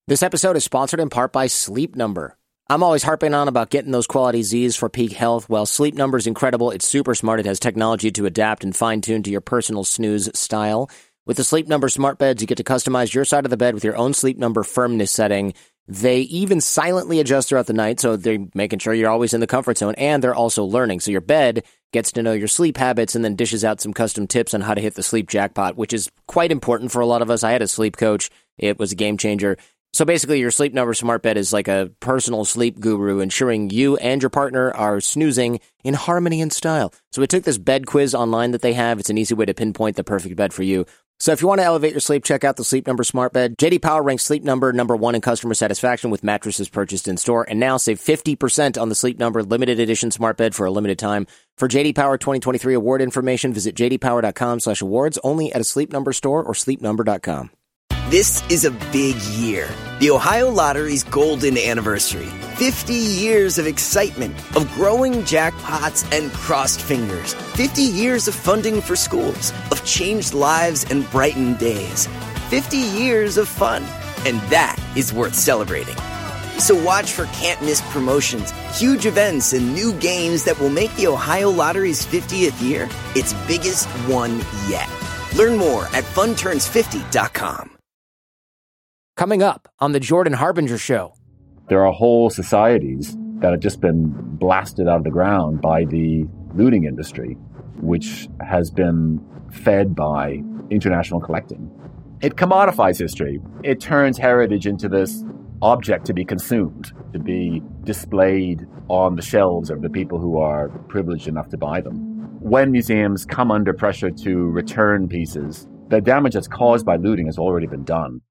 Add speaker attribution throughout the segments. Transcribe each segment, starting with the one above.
Speaker 1: This episode is sponsored in part by Sleep Number. I'm always harping on about getting those quality Z's for peak health. Well, Sleep Number is incredible. It's super smart. It has technology to adapt and fine-tune to your personal snooze style. With the Sleep Number smart beds, you get to customize your side of the bed with your own Sleep Number firmness setting. They even silently adjust throughout the night, so they're making sure you're always in the comfort zone, and they're also learning. So your bed gets to know your sleep habits and then dishes out some custom tips on how to hit the sleep jackpot, which is quite important for a lot of us. I had a sleep coach. It was a game changer. So basically, your Sleep Number smart bed is like a personal sleep guru, ensuring you and your partner are snoozing in harmony and style. So we took this bed quiz online that they have. It's an easy way to pinpoint the perfect bed for you. So if you want to elevate your sleep, check out the Sleep Number smart bed. JD Power ranks Sleep Number number one in customer satisfaction with mattresses purchased in store. And now save 50% on the Sleep Number limited edition smart bed for a limited time. For JD Power 2023 award information, visit jdpower.com/awards, only at a Sleep Number store or sleepnumber.com.
Speaker 2: This is a big year. The Ohio Lottery's golden anniversary. 50 years of excitement, of growing jackpots and crossed fingers. 50 years of funding for schools, of changed lives and brightened days. 50 years of fun, and that is worth celebrating. So watch for can't-miss promotions, huge events, and new games that will make the Ohio Lottery's 50th year its biggest one yet. Learn more at funturns50.com.
Speaker 1: Coming up on the Jordan Harbinger Show.
Speaker 3: There are whole societies that have just been blasted out of the ground by the looting industry, which has been fed by international collecting. It commodifies history. It turns heritage into this object to be consumed, to be displayed on the shelves of the people who are privileged enough to buy them. When museums come under pressure to return pieces, the damage that's caused by looting has already been done.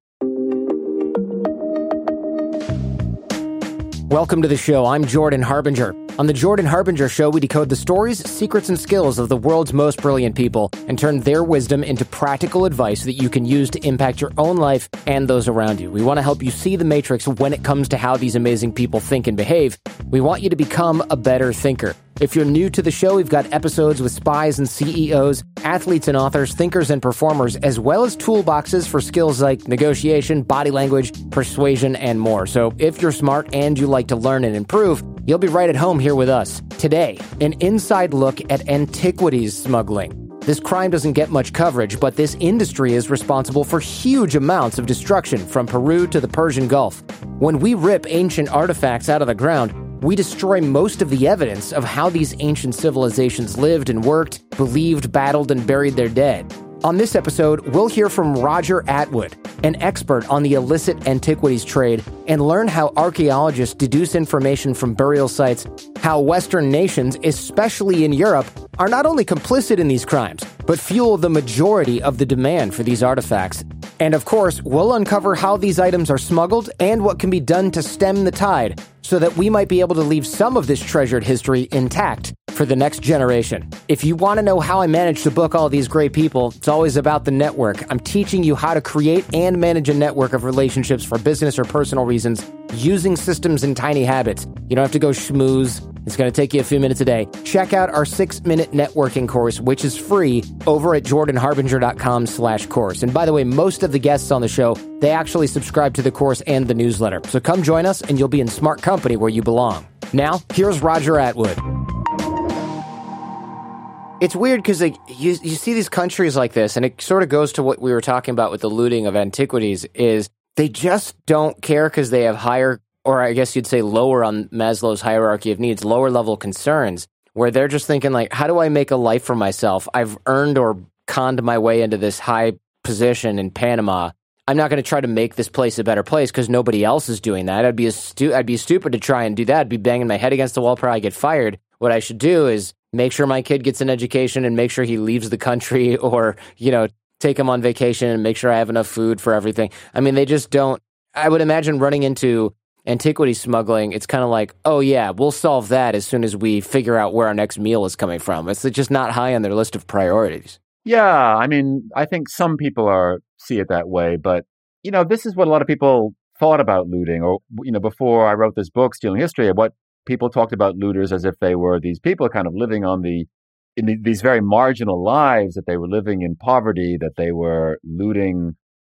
Speaker 1: Welcome to the show. I'm Jordan Harbinger. On the Jordan Harbinger Show, we decode the stories, secrets, and skills of the world's most brilliant people and turn their wisdom into practical advice that you can use to impact your own life and those around you. We want to help you see the matrix when it comes to how these amazing people think and behave. We want you to become a better thinker. If you're new to the show, we've got episodes with spies and CEOs, athletes and authors, thinkers and performers, as well as toolboxes for skills like negotiation, body language, persuasion, and more. So if you're smart and you like to learn and improve, you'll be right at home here with us. Today, an inside look at antiquities smuggling. This crime doesn't get much coverage, but this industry is responsible for huge amounts of destruction from Peru to the Persian Gulf. When we rip ancient artifacts out of the ground, we destroy most of the evidence of how these ancient civilizations lived and worked, believed, battled, and buried their dead. On this episode, we'll hear from Roger Atwood, an expert on the illicit antiquities trade, and learn how archaeologists deduce information from burial sites, how Western nations, especially in Europe, are not only complicit in these crimes, but fuel the majority of the demand for these artifacts. And of course, we'll uncover how these items are smuggled and what can be done to stem the tide so that we might be able to leave some of this treasured history intact for the next generation. If you want to know how I managed to book all these great people, it's always about the network. I'm teaching you how to create and manage a network of relationships for business or personal reasons using systems and tiny habits. You don't have to go schmooze. It's going to take you a few minutes a day. Check out our 6-minute networking course, which is free, over at jordanharbinger.com/course. And by the way, most of the guests on the show, they actually subscribe to the course and the newsletter. So come join us and you'll be in smart company where you belong. Now, here's Roger Atwood. It's weird because you see these countries like this, and it sort of goes to what we were talking about with the looting of antiquities, is they just don't care because they have higher, or I guess you'd say lower on Maslow's hierarchy of needs, lower level concerns, where they're just thinking like, how do I make a life for myself? I've earned or conned my way into this high position in Panama. I'm not going to try to make this place a better place because nobody else is doing that. I'd be stupid to try and do that. I'd be banging my head against the wall, probably get fired. What I should do is make sure my kid gets an education and make sure he leaves the country, or, take him on vacation and make sure I have enough food for everything. I mean, they just don't. I would imagine running into antiquity smuggling, it's kind of like, oh yeah, we'll solve that as soon as we figure out where our next meal is coming from. It's just not high on their list of priorities.
Speaker 3: Yeah, I mean, I think some people see it that way, but, this is what a lot of people thought about looting, or, before I wrote this book, Stealing History, what people talked about looters as if they were these people kind of living in these very marginal lives, that they were living in poverty, that they were looting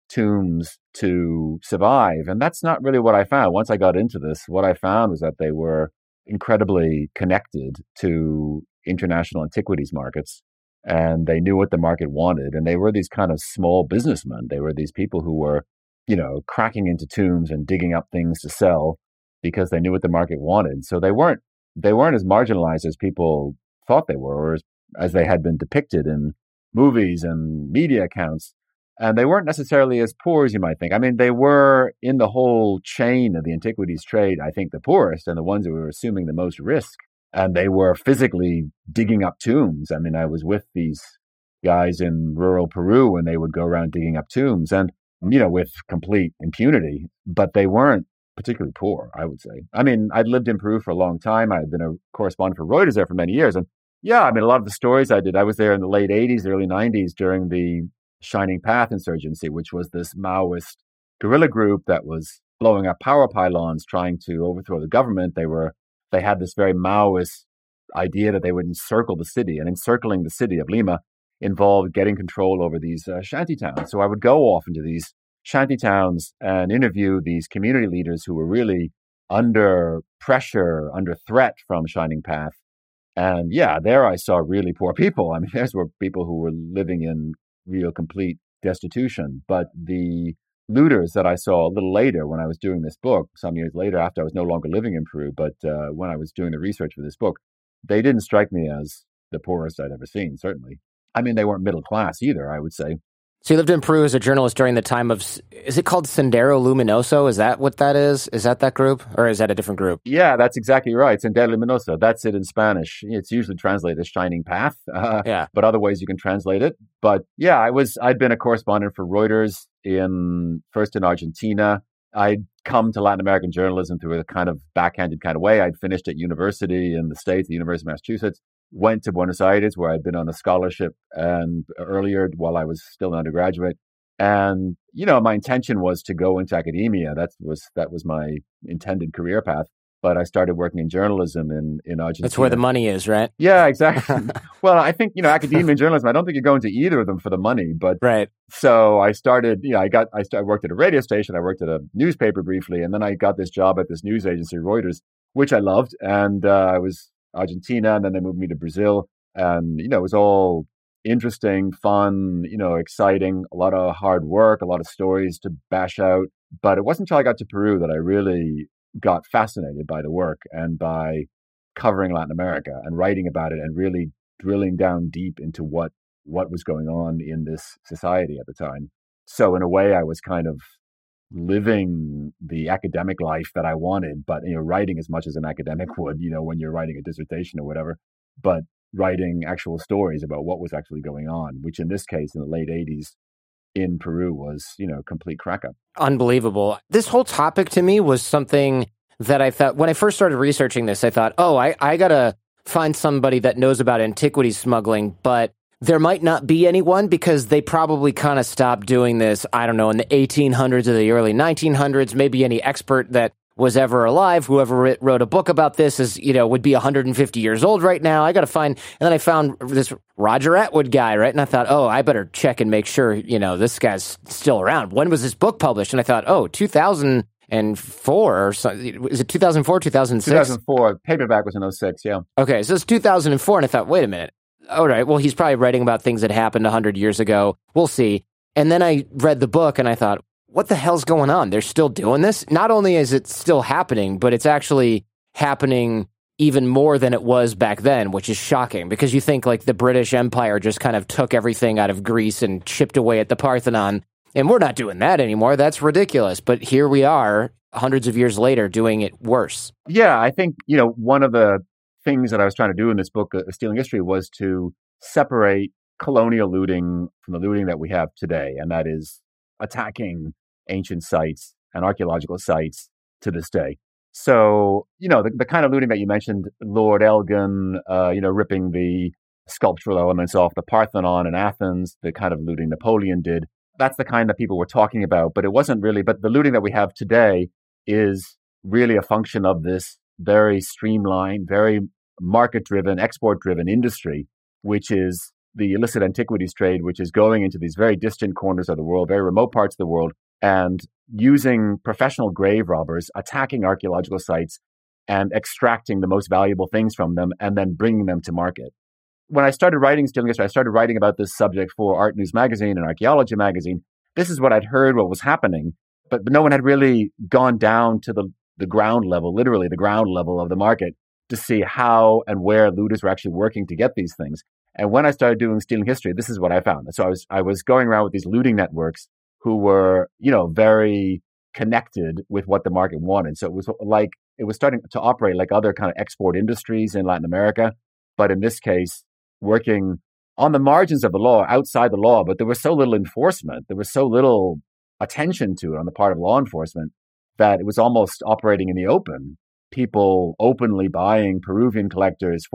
Speaker 3: tombs to survive. And that's not really what I found. Once I got into this, what I found was that they were incredibly connected to international antiquities markets, and they knew what the market wanted. And they were these kind of small businessmen. They were these people who were, cracking into tombs and digging up things to sell because they knew what the market wanted. So they weren't as marginalized as people thought they were, or as they had been depicted in movies and media accounts. And they weren't necessarily as poor as you might think. I mean, they were in the whole chain of the antiquities trade, I think the poorest and the ones who were assuming the most risk. And they were physically digging up tombs. I mean, I was with these guys in rural Peru and they would go around digging up tombs and, with complete impunity, but they weren't particularly poor, I would say. I mean, I'd lived in Peru for a long time. I had been a correspondent for Reuters there for many years. And yeah, I mean, a lot of the stories I did, I was there in the late 80s, early 90s during the Shining Path insurgency, which was this Maoist guerrilla group that was blowing up power pylons, trying to overthrow the government. They had this very Maoist idea that they would encircle the city, and encircling the city of Lima involved getting control over these shanty towns. So I would go off into these shanty towns and interview these community leaders who were really under pressure, under threat from Shining Path. And yeah, there I saw really poor people. I mean, those were people who were living in real complete destitution. But the looters that I saw a little later when I was doing this book, some years later after I was no longer living in Peru, but when I was doing the research for this book, they didn't strike me as the poorest I'd ever seen, certainly. I mean, they weren't middle class either, I would say.
Speaker 1: So you lived in Peru as a journalist during the time of, is it called Sendero Luminoso? Is that what that is? Is that group? Or is that a different group?
Speaker 3: Yeah, that's exactly right. Sendero Luminoso. That's it in Spanish. It's usually translated as Shining Path. But other ways you can translate it. But yeah, I'd been a correspondent for Reuters first in Argentina. I'd come to Latin American journalism through a kind of backhanded kind of way. I'd finished at university in the States, the University of Massachusetts. Went to Buenos Aires, where I'd been on a scholarship and earlier while I was still an undergraduate. And, my intention was to go into academia. That was my intended career path. But I started working in journalism in Argentina.
Speaker 1: That's where the money is, right?
Speaker 3: Yeah, exactly. Well, I think, academia and journalism, I don't think you go into either of them for the money. But
Speaker 1: right.
Speaker 3: So I started, I worked at a radio station. I worked at a newspaper briefly. And then I got this job at this news agency, Reuters, which I loved. And I was Argentina, and then they moved me to Brazil. And, it was all interesting, fun, exciting, a lot of hard work, a lot of stories to bash out. But it wasn't until I got to Peru that I really got fascinated by the work and by covering Latin America and writing about it and really drilling down deep into what was going on in this society at the time. So in a way, I was kind of living the academic life that I wanted, but writing as much as an academic would, when you're writing a dissertation or whatever, but writing actual stories about what was actually going on, which in this case in the late 80s in Peru was, complete crack up.
Speaker 1: Unbelievable. This whole topic to me was something that I thought, when I first started researching this, I thought, I gotta find somebody that knows about antiquities smuggling, but there might not be anyone because they probably kind of stopped doing this, I don't know, in the 1800s or the early 1900s. Maybe any expert that was ever alive, whoever wrote a book about this is, would be 150 years old right now. I got to find, and then I found this Roger Atwood guy, right? And I thought, I better check and make sure, this guy's still around. When was this book published? And I thought, 2004 or something. Is it 2004, 2006?
Speaker 3: 2004. Paperback was in 2006, yeah.
Speaker 1: Okay, so it's 2004, and I thought, wait a minute. All right, well, he's probably writing about things that happened 100 years ago. We'll see. And then I read the book, and I thought, what the hell's going on? They're still doing this? Not only is it still happening, but it's actually happening even more than it was back then, which is shocking because you think like the British Empire just kind of took everything out of Greece and chipped away at the Parthenon. And we're not doing that anymore. That's ridiculous. But here we are hundreds of years later doing it worse.
Speaker 3: Yeah, I think, one of the things that I was trying to do in this book, Stealing History, was to separate colonial looting from the looting that we have today. And that is attacking ancient sites and archaeological sites to this day. So, the kind of looting that you mentioned, Lord Elgin, ripping the sculptural elements off the Parthenon in Athens, the kind of looting Napoleon did, that's the kind that people were talking about. But it wasn't really, but the looting that we have today is really a function of this very streamlined, very market-driven, export-driven industry, which is the illicit antiquities trade, which is going into these very distant corners of the world, very remote parts of the world, and using professional grave robbers, attacking archaeological sites and extracting the most valuable things from them and then bringing them to market. When I started writing Stealing History, I started writing about this subject for Art News Magazine and Archaeology Magazine. This is what I'd heard, what was happening, but no one had really gone down to the ground level, literally the ground level of the market, to see how and where looters were actually working to get these things. And when I started doing Stealing History, this is what I found. So I was going around with these looting networks who were, very connected with what the market wanted. So it was starting to operate like other kind of export industries in Latin America, but in this case, working on the margins of the law, outside the law. But there was so little enforcement, there was so little attention to it on the part of law enforcement that it was almost operating in the open. People openly buying Peruvian collectors,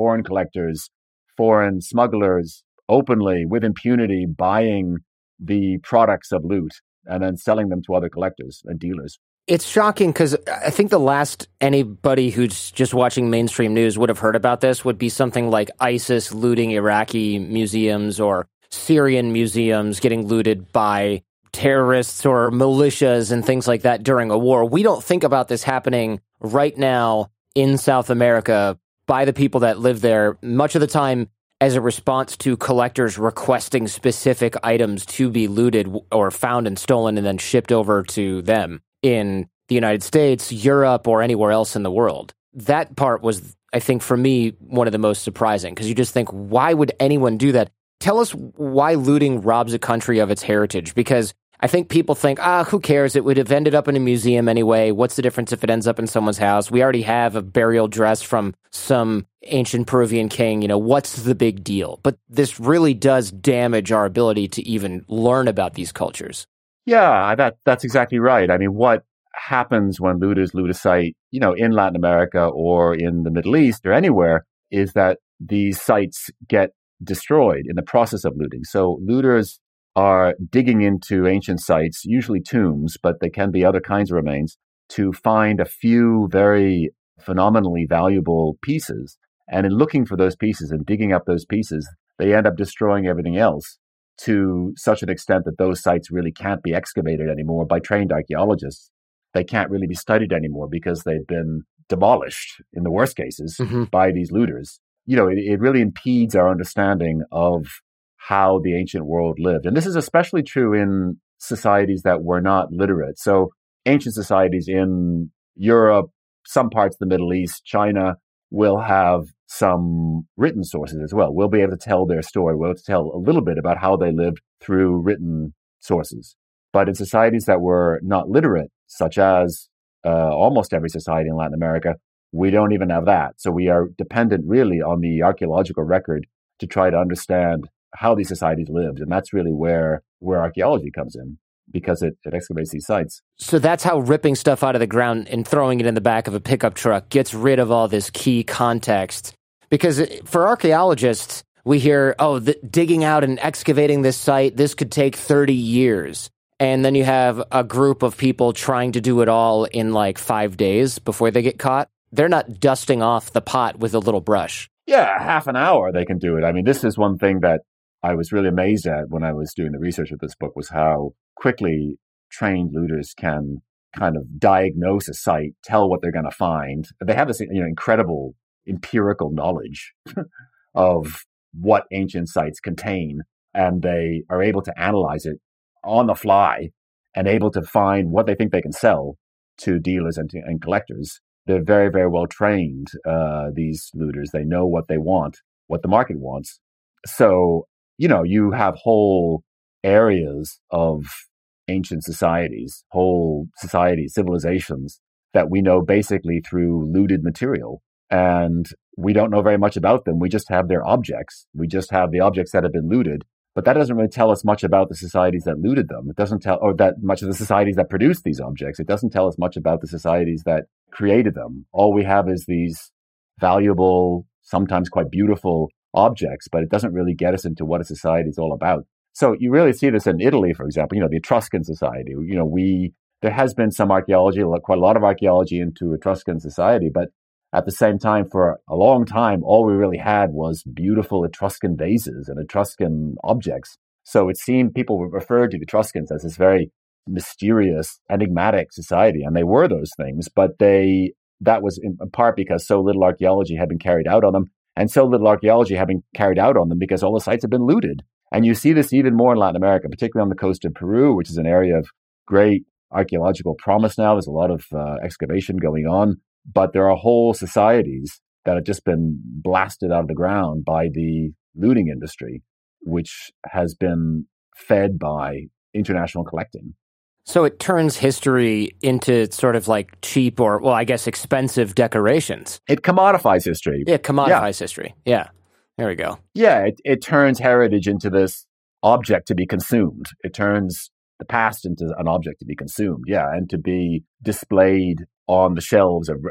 Speaker 3: foreign smugglers, openly with impunity buying the products of loot and then selling them to other collectors and dealers.
Speaker 1: It's shocking because I think the last anybody who's just watching mainstream news would have heard about this would be something like ISIS looting Iraqi museums or Syrian museums getting looted by terrorists or militias and things like that during a war. We don't think about this happening right now in South America by the people that live there, much of the time as a response to collectors requesting specific items to be looted or found and stolen and then shipped over to them in the United States, Europe, or anywhere else in the world. That part was, I think, for me, one of the most surprising, because you just think, why would anyone do that? Tell us why looting robs a country of its heritage, because I think people think, who cares? It would have ended up in a museum anyway. What's the difference if it ends up in someone's house? We already have a burial dress from some ancient Peruvian king. What's the big deal? But this really does damage our ability to even learn about these cultures.
Speaker 3: Yeah, that's exactly right. I mean, what happens when looters loot a site, in Latin America or in the Middle East or anywhere, is that these sites get destroyed in the process of looting. So looters are digging into ancient sites, usually tombs, but they can be other kinds of remains, to find a few very phenomenally valuable pieces. And in looking for those pieces and digging up those pieces, they end up destroying everything else to such an extent that those sites really can't be excavated anymore by trained archaeologists. They can't really be studied anymore because they've been demolished, in the worst cases, by these looters. It really impedes our understanding of how the ancient world lived. And this is especially true in societies that were not literate. So ancient societies in Europe, some parts of the Middle East, China, will have some written sources as well. We'll be able to tell their story. We'll be able to tell a little bit about how they lived through written sources. But in societies that were not literate, such as almost every society in Latin America, we don't even have that. So we are dependent really on the archaeological record to try to understand how these societies lived. And that's really where archaeology comes in, because it excavates these sites.
Speaker 1: So that's how ripping stuff out of the ground and throwing it in the back of a pickup truck gets rid of all this key context. Because for archaeologists, we hear, digging out and excavating this site, this could take 30 years. And then you have a group of people trying to do it all in like 5 days before they get caught. They're not dusting off the pot with a little brush.
Speaker 3: Yeah, half an hour they can do it. I mean, this is one thing that I was really amazed at when I was doing the research of this book, was how quickly trained looters can kind of diagnose a site, tell what they're going to find. They have this incredible empirical knowledge of what ancient sites contain, and they are able to analyze it on the fly and able to find what they think they can sell to dealers and collectors. They're very, very well trained, these looters. They know what they want, what the market wants. So, you have whole areas of ancient societies, whole societies, civilizations that we know basically through looted material. And we don't know very much about them. We just have their objects. We just have the objects that have been looted. But that doesn't really tell us much about the societies that looted them. It doesn't tell, or that much of the societies that produced these objects. It doesn't tell us much about the societies that created them. All we have is these valuable, sometimes quite beautiful objects, but it doesn't really get us into what a society is all about. So you really see this in Italy, for example, the Etruscan society. There has been some archaeology, quite a lot of archaeology into Etruscan society, but At the same time, for a long time, all we really had was beautiful Etruscan vases and Etruscan objects. So it seemed people referred to the Etruscans as this very mysterious, enigmatic society, and they were those things, but that was in part because so little archaeology had been carried out on them, and so little archaeology had been carried out on them because all the sites had been looted. And you see this even more in Latin America, particularly on the coast of Peru, which is an area of great archaeological promise now. There's a lot of excavation going on, but there are whole societies that have just been blasted out of the ground by the looting industry, which has been fed by international collecting.
Speaker 1: So it turns history into sort of like cheap or, well, I guess expensive decorations.
Speaker 3: It commodifies history.
Speaker 1: It commodifies history. Yeah. There we go.
Speaker 3: Yeah, it turns heritage into this object to be consumed. It turns the past into an object to be consumed. Yeah, and to be displayed on the shelves of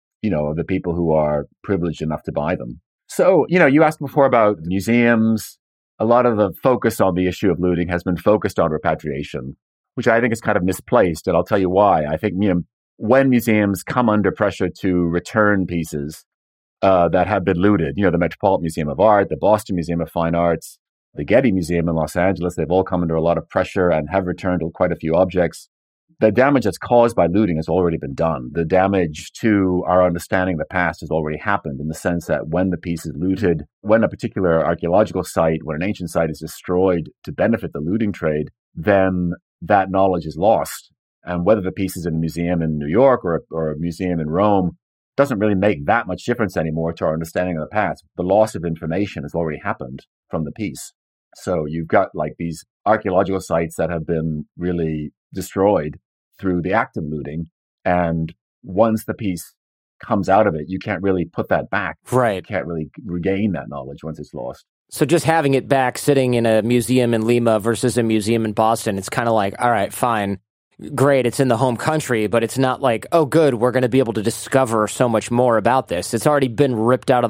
Speaker 3: the people who are privileged enough to buy them. So, you asked before about museums. A lot of the focus on the issue of looting has been focused on repatriation, which I think is kind of misplaced. And I'll tell you why. I think, when museums come under pressure to return pieces that have been looted, the Metropolitan Museum of Art, the Boston Museum of Fine Arts, the Getty Museum in Los Angeles, they've all come under a lot of pressure and have returned quite a few objects. The damage that's caused by looting has already been done. The damage to our understanding of the past has already happened in the sense that when the piece is looted, when a particular archaeological site, when an ancient site is destroyed to benefit the looting trade, then that knowledge is lost. And whether the piece is in a museum in New York or a museum in Rome doesn't really make that much difference anymore to our understanding of the past. The loss of information has already happened from the piece. So you've got like these archaeological sites that have been really destroyed through the act of looting. And once the piece comes out of it, you can't really put that back.
Speaker 1: Right.
Speaker 3: You can't really regain that knowledge once it's lost.
Speaker 1: So just having it back sitting in a museum in Lima versus a museum in Boston, it's kind of like, all right, fine, great, it's in the home country, but it's not like, oh, good, we're going to be able to discover so much more about this. It's already been ripped out of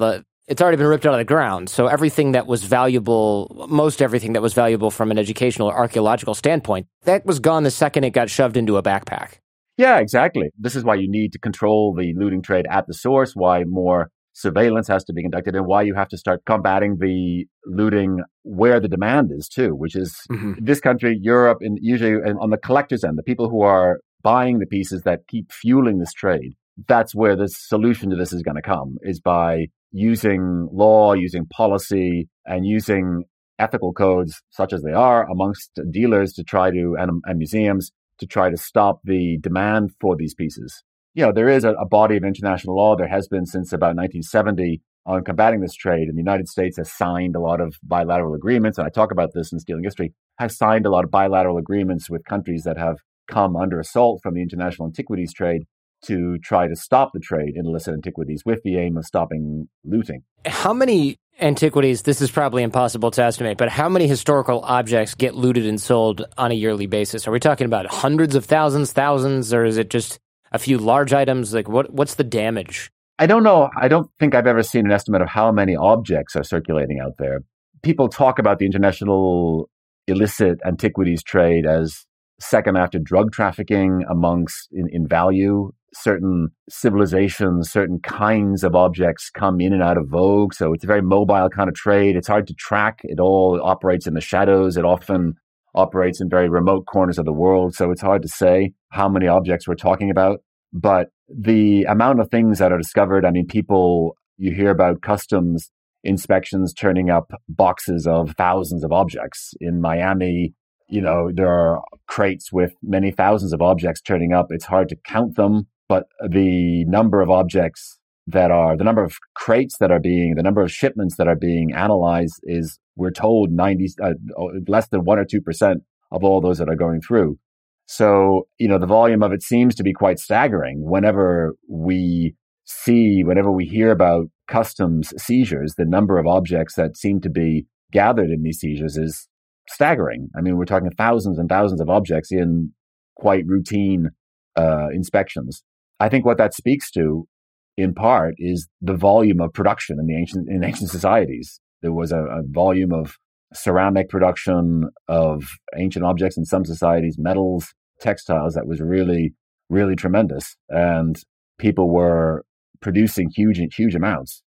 Speaker 1: the ground. So everything that was valuable, most everything that was valuable from an educational or archaeological standpoint, that was gone the second it got shoved into a backpack.
Speaker 3: Yeah, exactly. This is why you need to control the looting trade at the source, why more surveillance has to be conducted, and why you have to start combating the looting where the demand is too, which is this country, Europe, and usually on the collector's end, the people who are buying the pieces that keep fueling this trade. That's where the solution to this is going to come, is by using law, using policy, and using ethical codes such as they are amongst dealers to try to, and museums, to try to stop the demand for these pieces. There is a body of international law. There has been since about 1970 on combating this trade. And the United States has signed a lot of bilateral agreements. And I talk about this in Stealing History, has signed a lot of bilateral agreements with countries that have come under assault from the international antiquities trade to try to stop the trade in illicit antiquities with the aim of stopping looting.
Speaker 1: How many antiquities, this is probably impossible to estimate, but how many historical objects get looted and sold on a yearly basis? Are we talking about hundreds of thousands, or is it just a few large items? Like what's the damage?
Speaker 3: I don't know. I don't think I've ever seen an estimate of how many objects are circulating out there. People talk about the international illicit antiquities trade as second after drug trafficking amongst in value. Certain civilizations, certain kinds of objects come in and out of vogue. So it's a very mobile kind of trade. It's hard to track. It all operates in the shadows. It often operates in very remote corners of the world. So it's hard to say how many objects we're talking about. But the amount of things that are discovered, you hear about customs inspections turning up boxes of thousands of objects. In Miami, there are crates with many thousands of objects turning up. It's hard to count them, but the number of objects the number of crates the number of shipments that are being analyzed is, we're told, less than 1 or 2% of all those that are going through. So, the volume of it seems to be quite staggering. Whenever we hear about customs seizures, the number of objects that seem to be gathered in these seizures is staggering. We're talking thousands and thousands of objects in quite routine inspections. I think what that speaks to, in part, is the volume of production in ancient societies. There was a volume of ceramic production of ancient objects in some societies, metals, textiles, that was really, really tremendous. And people were producing huge amounts.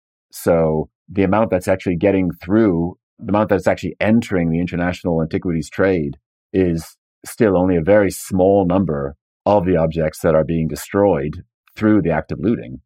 Speaker 3: So the amount that's actually getting through, the amount that's actually entering the international antiquities trade is still only a very small number of the objects that are being destroyed through the act of looting.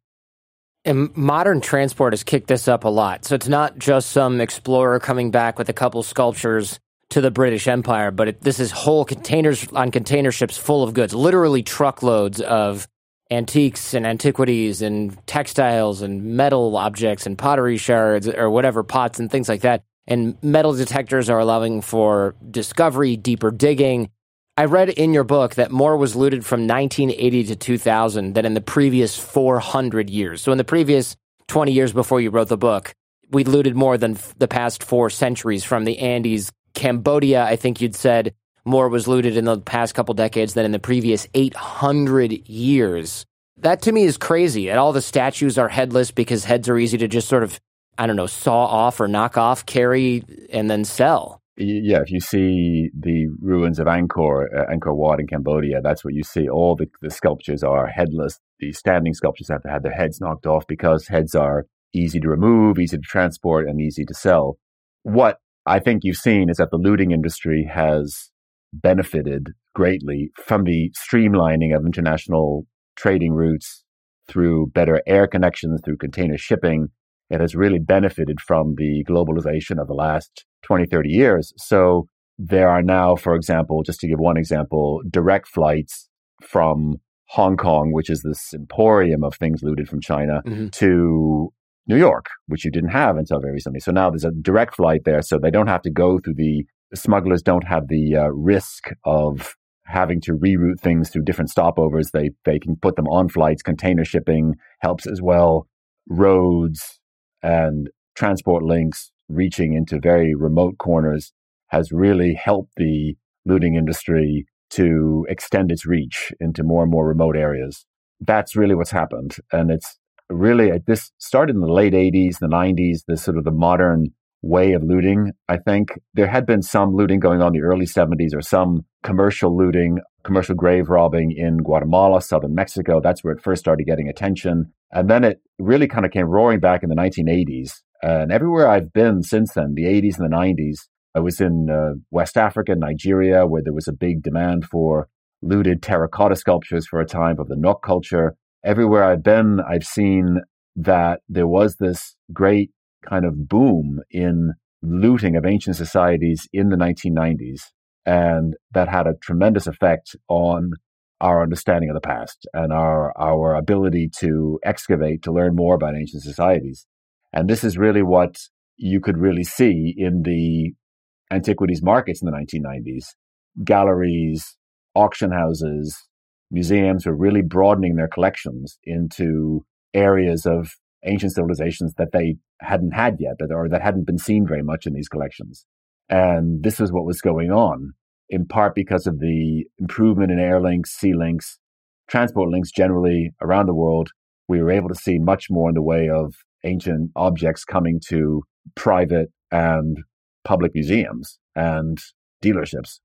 Speaker 1: And modern transport has kicked this up a lot. So it's not just some explorer coming back with a couple sculptures to the British Empire, but this is whole containers on container ships full of goods, literally truckloads of antiques and antiquities and textiles and metal objects and pottery shards or whatever, pots and things like that. And metal detectors are allowing for discovery, deeper digging. I read in your book that more was looted from 1980 to 2000 than in the previous 400 years. So in the previous 20 years before you wrote the book, we looted more than the past 4 centuries from the Andes. Cambodia, I think you'd said, more was looted in the past couple decades than in the previous 800 years. That to me is crazy. And all the statues are headless because heads are easy to just sort of, I don't know, saw off or knock off, carry, and then sell.
Speaker 3: Yeah, if you see the ruins of Angkor Wat in Cambodia, that's what you see. All the sculptures are headless. The standing sculptures have to have their heads knocked off because heads are easy to remove, easy to transport, and easy to sell. What I think you've seen is that the looting industry has benefited greatly from the streamlining of international trading routes through better air connections, through container shipping. It has really benefited from the globalization of the last 20, 30 years. So there are now, for example, just to give one example, direct flights from Hong Kong, which is this emporium of things looted from China, to New York, which you didn't have until very recently. So now there's a direct flight there, so they don't have to go through the smugglers don't have the risk of having to reroute things through different stopovers. They can put them on flights. Container shipping helps as well. Roads and transport links reaching into very remote corners has really helped the looting industry to extend its reach into more and more remote areas. That's really what's happened. And it's really, this started in the late 80s, the 90s, this sort of the modern way of looting. I think there had been some looting going on in the early 70s or some commercial looting, commercial grave robbing in Guatemala, southern Mexico. That's where it first started getting attention. And then it really kind of came roaring back in the 1980s. And everywhere I've been since then, the 80s and the 90s, I was in West Africa, Nigeria, where there was a big demand for looted terracotta sculptures for a time of the Nok culture. Everywhere I've been, I've seen that there was this great kind of boom in looting of ancient societies in the 1990s. And that had a tremendous effect on our understanding of the past and our ability to excavate, to learn more about ancient societies. And this is really what you could really see in the antiquities markets in the 1990s. Galleries, auction houses, museums were really broadening their collections into areas of ancient civilizations that they hadn't had yet, or that hadn't been seen very much in these collections. And this is what was going on, in part because of the improvement in air links, sea links, transport links generally around the world. We were able to see much more in the way of ancient objects coming to private and public museums and dealerships.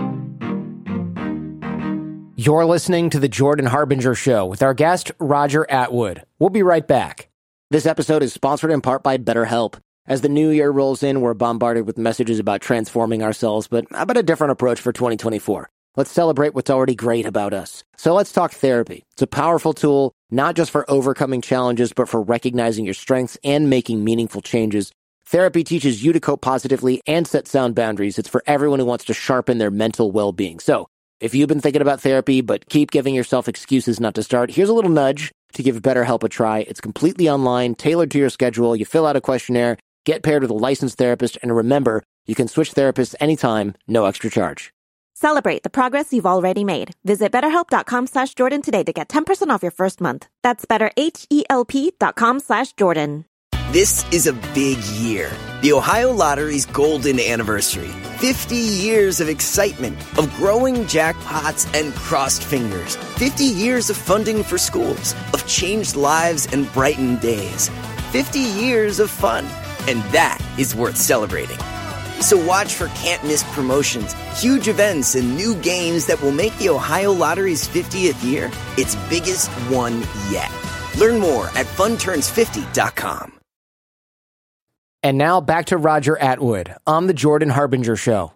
Speaker 1: You're listening to The Jordan Harbinger Show with our guest, Roger Atwood. We'll be right back. This episode is sponsored in part by BetterHelp. As the new year rolls in, we're bombarded with messages about transforming ourselves, but how about a different approach for 2024? Let's celebrate what's already great about us. So let's talk therapy. It's a powerful tool, not just for overcoming challenges, but for recognizing your strengths and making meaningful changes. Therapy teaches you to cope positively and set sound boundaries. It's for everyone who wants to sharpen their mental well-being. So if you've been thinking about therapy, but keep giving yourself excuses not to start, here's a little nudge to give BetterHelp a try. It's completely online, tailored to your schedule. You fill out a questionnaire, get paired with a licensed therapist, and remember, you can switch therapists anytime, no extra charge.
Speaker 4: Celebrate the progress you've already made. Visit BetterHelp.com/Jordan today to get 10% off your first month. That's BetterHelp.com/Jordan.
Speaker 2: This is a big year. The Ohio Lottery's golden anniversary. 50 years of excitement, of growing jackpots and crossed fingers. 50 years of funding for schools, of changed lives and brightened days. 50 years of fun. And that is worth celebrating. So watch for can't-miss promotions, huge events, and new games that will make the Ohio Lottery's 50th year its biggest one yet. Learn more at funturns50.com.
Speaker 1: And now back to Roger Atwood on the Jordan Harbinger Show.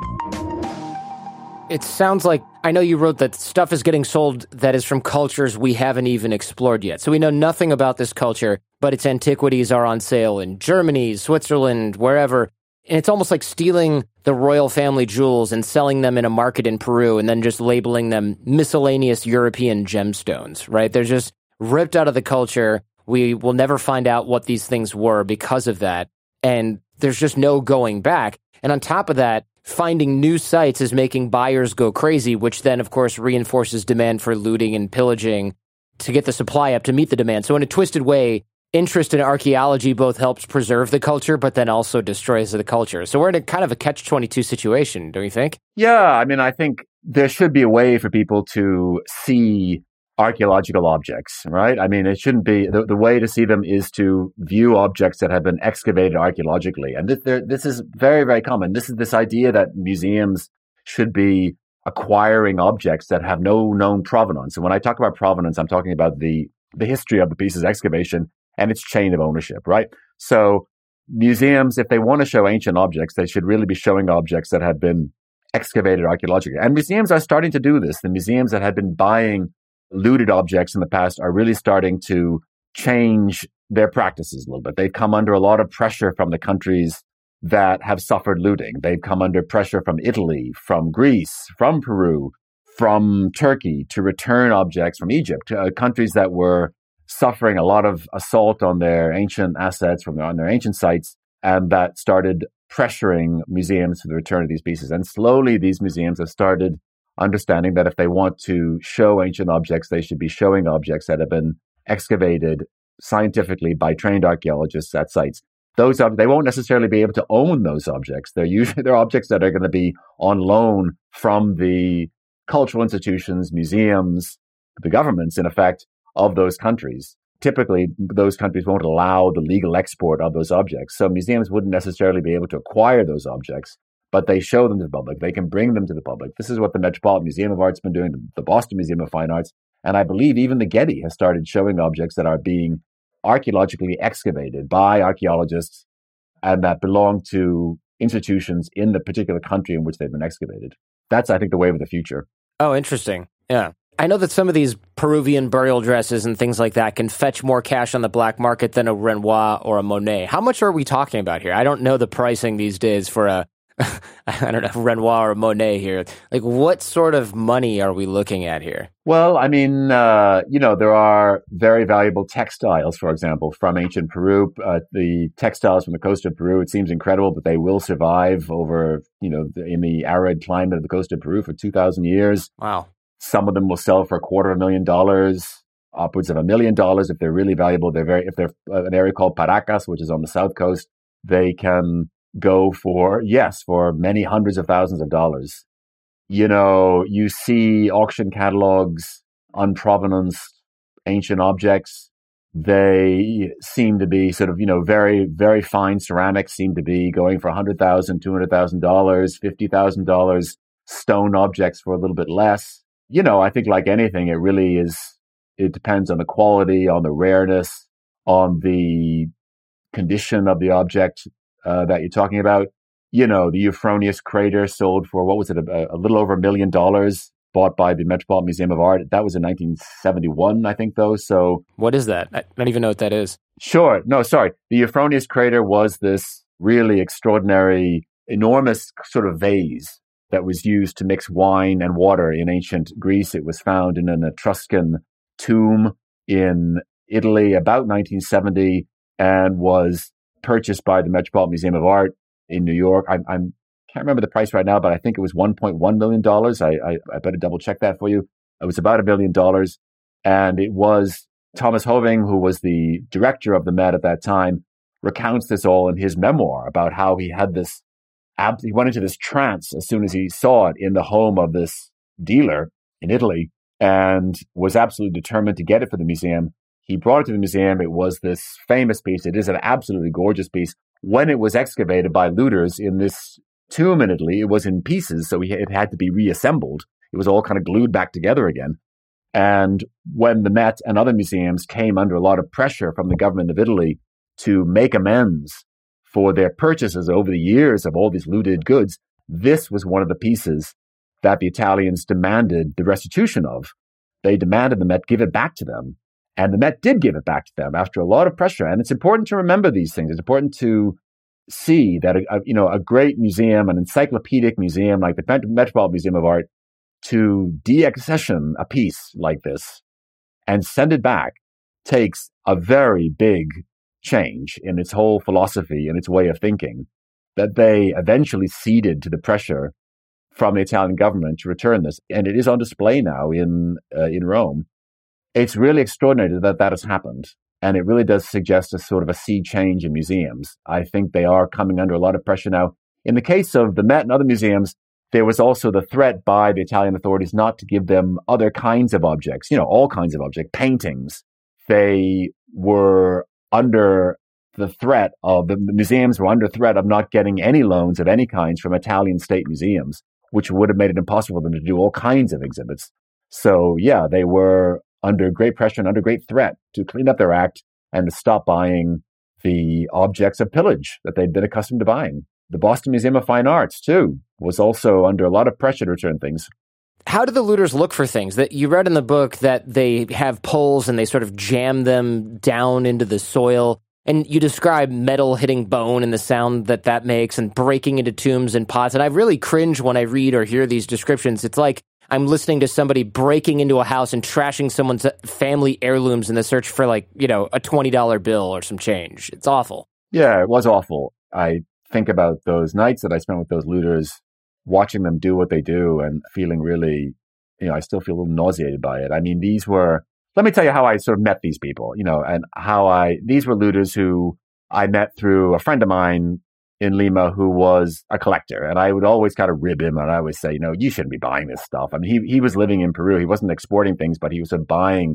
Speaker 1: It sounds like, I know you wrote that stuff is getting sold that is from cultures we haven't even explored yet. So we know nothing about this culture, but its antiquities are on sale in Germany, Switzerland, wherever. And it's almost like stealing the royal family jewels and selling them in a market in Peru and then just labeling them miscellaneous European gemstones, right? They're just ripped out of the culture. We will never find out what these things were because of that. And there's just no going back. And on top of that, finding new sites is making buyers go crazy, which then, of course, reinforces demand for looting and pillaging to get the supply up to meet the demand. So in a twisted way, interest in archaeology both helps preserve the culture, but then also destroys the culture. So we're in a kind of a catch-22 situation, don't you think?
Speaker 3: Yeah, I mean, I think there should be a way for people to see archaeological objects, right? I mean, it shouldn't be, the way to see them is to view objects that have been excavated archaeologically. And this is very, very common. This is this idea that museums should be acquiring objects that have no known provenance. And when I talk about provenance, I'm talking about the history of the piece's excavation and its chain of ownership, right? So museums, if they want to show ancient objects, they should really be showing objects that have been excavated archaeologically. And museums are starting to do this. The museums that had been buying looted objects in the past are really starting to change their practices a little bit. They've come under a lot of pressure from the countries that have suffered looting. They've come under pressure from Italy, from Greece, from Peru, from Turkey to return objects from Egypt, countries that were suffering a lot of assault on their ancient assets on their ancient sites, and that started pressuring museums for the return of these pieces. And slowly these museums have started understanding that if they want to show ancient objects, they should be showing objects that have been excavated scientifically by trained archaeologists at sites. They won't necessarily be able to own those objects. They're objects that are going to be on loan from the cultural institutions, museums, the governments, in effect, of those countries. Typically, those countries won't allow the legal export of those objects. So museums wouldn't necessarily be able to acquire those objects, but they show them to the public. They can bring them to the public. This is what the Metropolitan Museum of Art's been doing, the Boston Museum of Fine Arts, and I believe even the Getty has started showing objects that are being archaeologically excavated by archaeologists and that belong to institutions in the particular country in which they've been excavated. That's, I think, the wave of the future.
Speaker 1: Oh, interesting. Yeah. I know that some of these Peruvian burial dresses and things like that can fetch more cash on the black market than a Renoir or a Monet. How much are we talking about here? I don't know the pricing these days for a Renoir or Monet here. Like, what sort of money are we looking at here?
Speaker 3: Well, I mean, there are very valuable textiles, for example, from ancient Peru. The textiles from the coast of Peru, it seems incredible, but they will survive over, in the arid climate of the coast of Peru for 2,000 years.
Speaker 1: Wow.
Speaker 3: Some of them will sell for $250,000, upwards of $1 million if they're really valuable. If they're an area called Paracas, which is on the south coast, they can go for many hundreds of thousands of dollars. You see auction catalogs on provenance, ancient objects. They seem to be sort of, very, very fine ceramics seem to be going for $100,000, $200,000, $50,000, stone objects for a little bit less. I think like anything, it depends on the quality, on the rareness, on the condition of the object that you're talking about. The Euphronius crater sold for, what was it, a little over $1 million, bought by the Metropolitan Museum of Art. That was in 1971, I think, though. So
Speaker 1: what is that? I don't even know what that is.
Speaker 3: Sure. No, sorry. The Euphronius crater was this really extraordinary, enormous sort of vase that was used to mix wine and water in ancient Greece. It was found in an Etruscan tomb in Italy about 1970 and was purchased by the Metropolitan Museum of Art in New York. I can't remember the price right now, but I think it was $1.1 million. I better double check that for you. It was about $1 million. And it was Thomas Hoving, who was the director of the Met at that time, recounts this all in his memoir about how he had this, he went into this trance as soon as he saw it in the home of this dealer in Italy and was absolutely determined to get it for the museum. He brought it to the museum. It was this famous piece. It is an absolutely gorgeous piece. When it was excavated by looters in this tomb in Italy, it was in pieces, so it had to be reassembled. It was all kind of glued back together again. And when the Met and other museums came under a lot of pressure from the government of Italy to make amends for their purchases over the years of all these looted goods, this was one of the pieces that the Italians demanded the restitution of. They demanded the Met give it back to them. And the Met did give it back to them after a lot of pressure. And it's important to remember these things. It's important to see that a great museum, an encyclopedic museum like the Metropolitan Museum of Art, to deaccession a piece like this and send it back takes a very big change in its whole philosophy and its way of thinking, that they eventually ceded to the pressure from the Italian government to return this. And it is on display now in Rome. It's really extraordinary that has happened. And it really does suggest a sort of a sea change in museums. I think they are coming under a lot of pressure now. In the case of the Met and other museums, there was also the threat by the Italian authorities not to give them other kinds of objects, all kinds of objects, paintings. They were under the threat of, the museums were under threat of not getting any loans of any kinds from Italian state museums, which would have made it impossible for them to do all kinds of exhibits. So yeah, they were under great pressure and under great threat to clean up their act and to stop buying the objects of pillage that they'd been accustomed to buying. The Boston Museum of Fine Arts, too, was also under a lot of pressure to return things.
Speaker 1: How do the looters look for things? That you read in the book that they have poles and they sort of jam them down into the soil. And you describe metal hitting bone and the sound that makes and breaking into tombs and pots. And I really cringe when I read or hear these descriptions. It's like I'm listening to somebody breaking into a house and trashing someone's family heirlooms in the search for a $20 bill or some change. It's awful.
Speaker 3: Yeah, it was awful. I think about those nights that I spent with those looters, watching them do what they do and feeling really, I still feel a little nauseated by it. I mean, let me tell you how I sort of met these people, and these were looters who I met through a friend of mine in Lima who was a collector. And I would always kind of rib him. And I always say, you shouldn't be buying this stuff. I mean, he was living in Peru. He wasn't exporting things, but he was buying,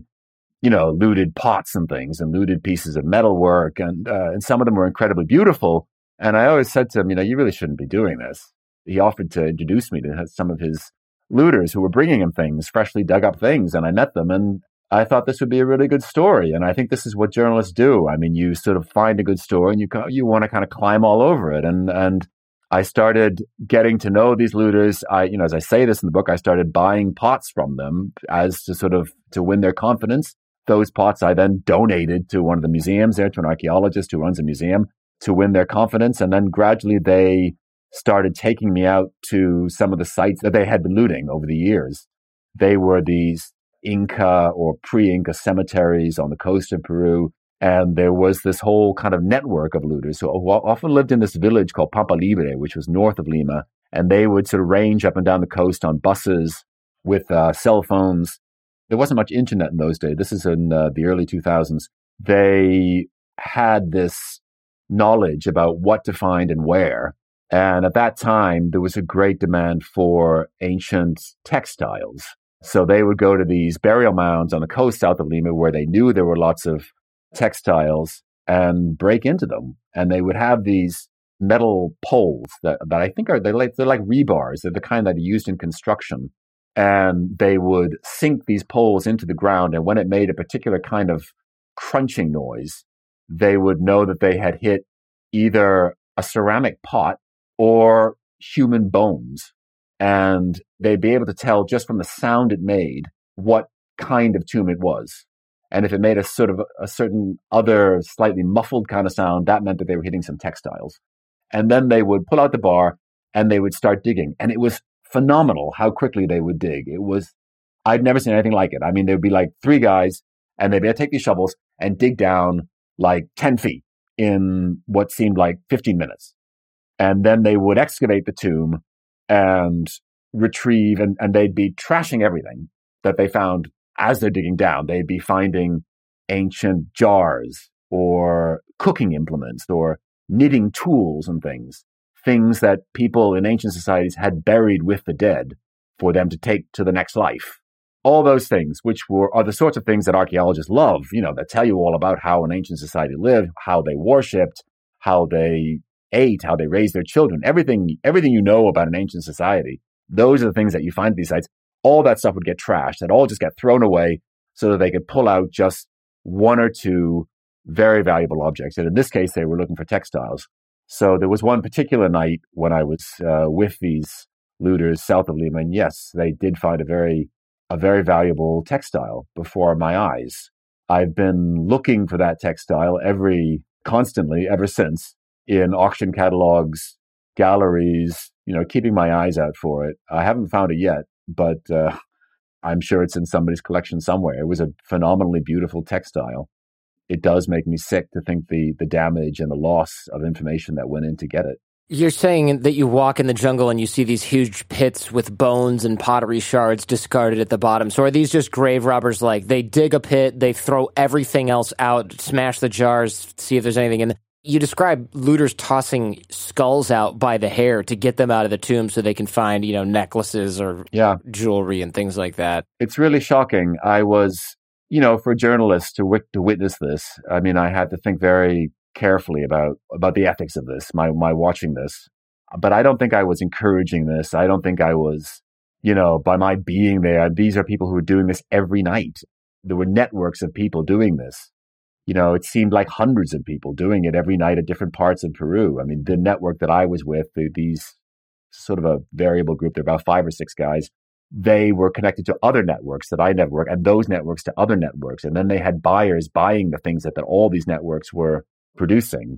Speaker 3: looted pots and things and looted pieces of metalwork. And some of them were incredibly beautiful. And I always said to him, you really shouldn't be doing this. He offered to introduce me to some of his looters who were bringing him things, freshly dug up things. And I met them and I thought this would be a really good story. And I think this is what journalists do. I mean, you sort of find a good story and you want to kind of climb all over it. And I started getting to know these looters. As I say this in the book, I started buying pots from them to win their confidence. Those pots I then donated to one of the museums there, to an archaeologist who runs a museum, to win their confidence. And then gradually they started taking me out to some of the sites that they had been looting over the years. They were these Inca or pre-Inca cemeteries on the coast of Peru. And there was this whole kind of network of looters who often lived in this village called Pampa Libre, which was north of Lima. And they would sort of range up and down the coast on buses with cell phones. There wasn't much internet in those days. This is in the early 2000s. They had this knowledge about what to find and where. And at that time, there was a great demand for ancient textiles. So they would go to these burial mounds on the coast south of Lima where they knew there were lots of textiles and break into them. And they would have these metal poles that I think they're like rebars. They're the kind that are used in construction. And they would sink these poles into the ground. And when it made a particular kind of crunching noise, they would know that they had hit either a ceramic pot or human bones. And they'd be able to tell just from the sound it made what kind of tomb it was. And if it made a sort of a certain other slightly muffled kind of sound, that meant that they were hitting some textiles. And then they would pull out the bar and they would start digging. And it was phenomenal how quickly they would dig. I'd never seen anything like it. I mean, there would be like three guys and they'd be able to take these shovels and dig down like 10 feet in what seemed like 15 minutes. And then they would excavate the tomb and retrieve, and they'd be trashing everything that they found as they're digging down. They'd be finding ancient jars or cooking implements or knitting tools and things that people in ancient societies had buried with the dead for them to take to the next life. All those things, which are the sorts of things that archaeologists love, that tell you all about how an ancient society lived, how they worshipped, how they ate, how they raised their children, everything you know about an ancient society. Those are the things that you find at these sites. all that stuff would get trashed. It'd all just get thrown away so that they could pull out just one or two very valuable objects. And in this case, they were looking for textiles. So there was one particular night when I was with these looters south of Lima, and yes, they did find a very valuable textile before my eyes. I've been looking for that textile constantly ever since, in auction catalogs, galleries, keeping my eyes out for it. I haven't found it yet, but I'm sure it's in somebody's collection somewhere. It was a phenomenally beautiful textile. It does make me sick to think the damage and the loss of information that went in to get it.
Speaker 1: You're saying that you walk in the jungle and you see these huge pits with bones and pottery shards discarded at the bottom. So are these just grave robbers? Like, they dig a pit, they throw everything else out, smash the jars, see if there's anything in. You describe looters tossing skulls out by the hair to get them out of the tomb so they can find, necklaces or jewelry and things like that.
Speaker 3: It's really shocking. I was, for journalists to witness this, I mean, I had to think very carefully about the ethics of this, my watching this. But I don't think I was encouraging this. I don't think I was, by my being there, these are people who are doing this every night. There were networks of people doing this. It seemed like hundreds of people doing it every night at different parts of Peru. I mean, the network that I was with, these sort of a variable group, there were about 5 or 6 guys. They were connected to other networks that I network, and those networks to other networks. And then they had buyers buying the things that all these networks were producing.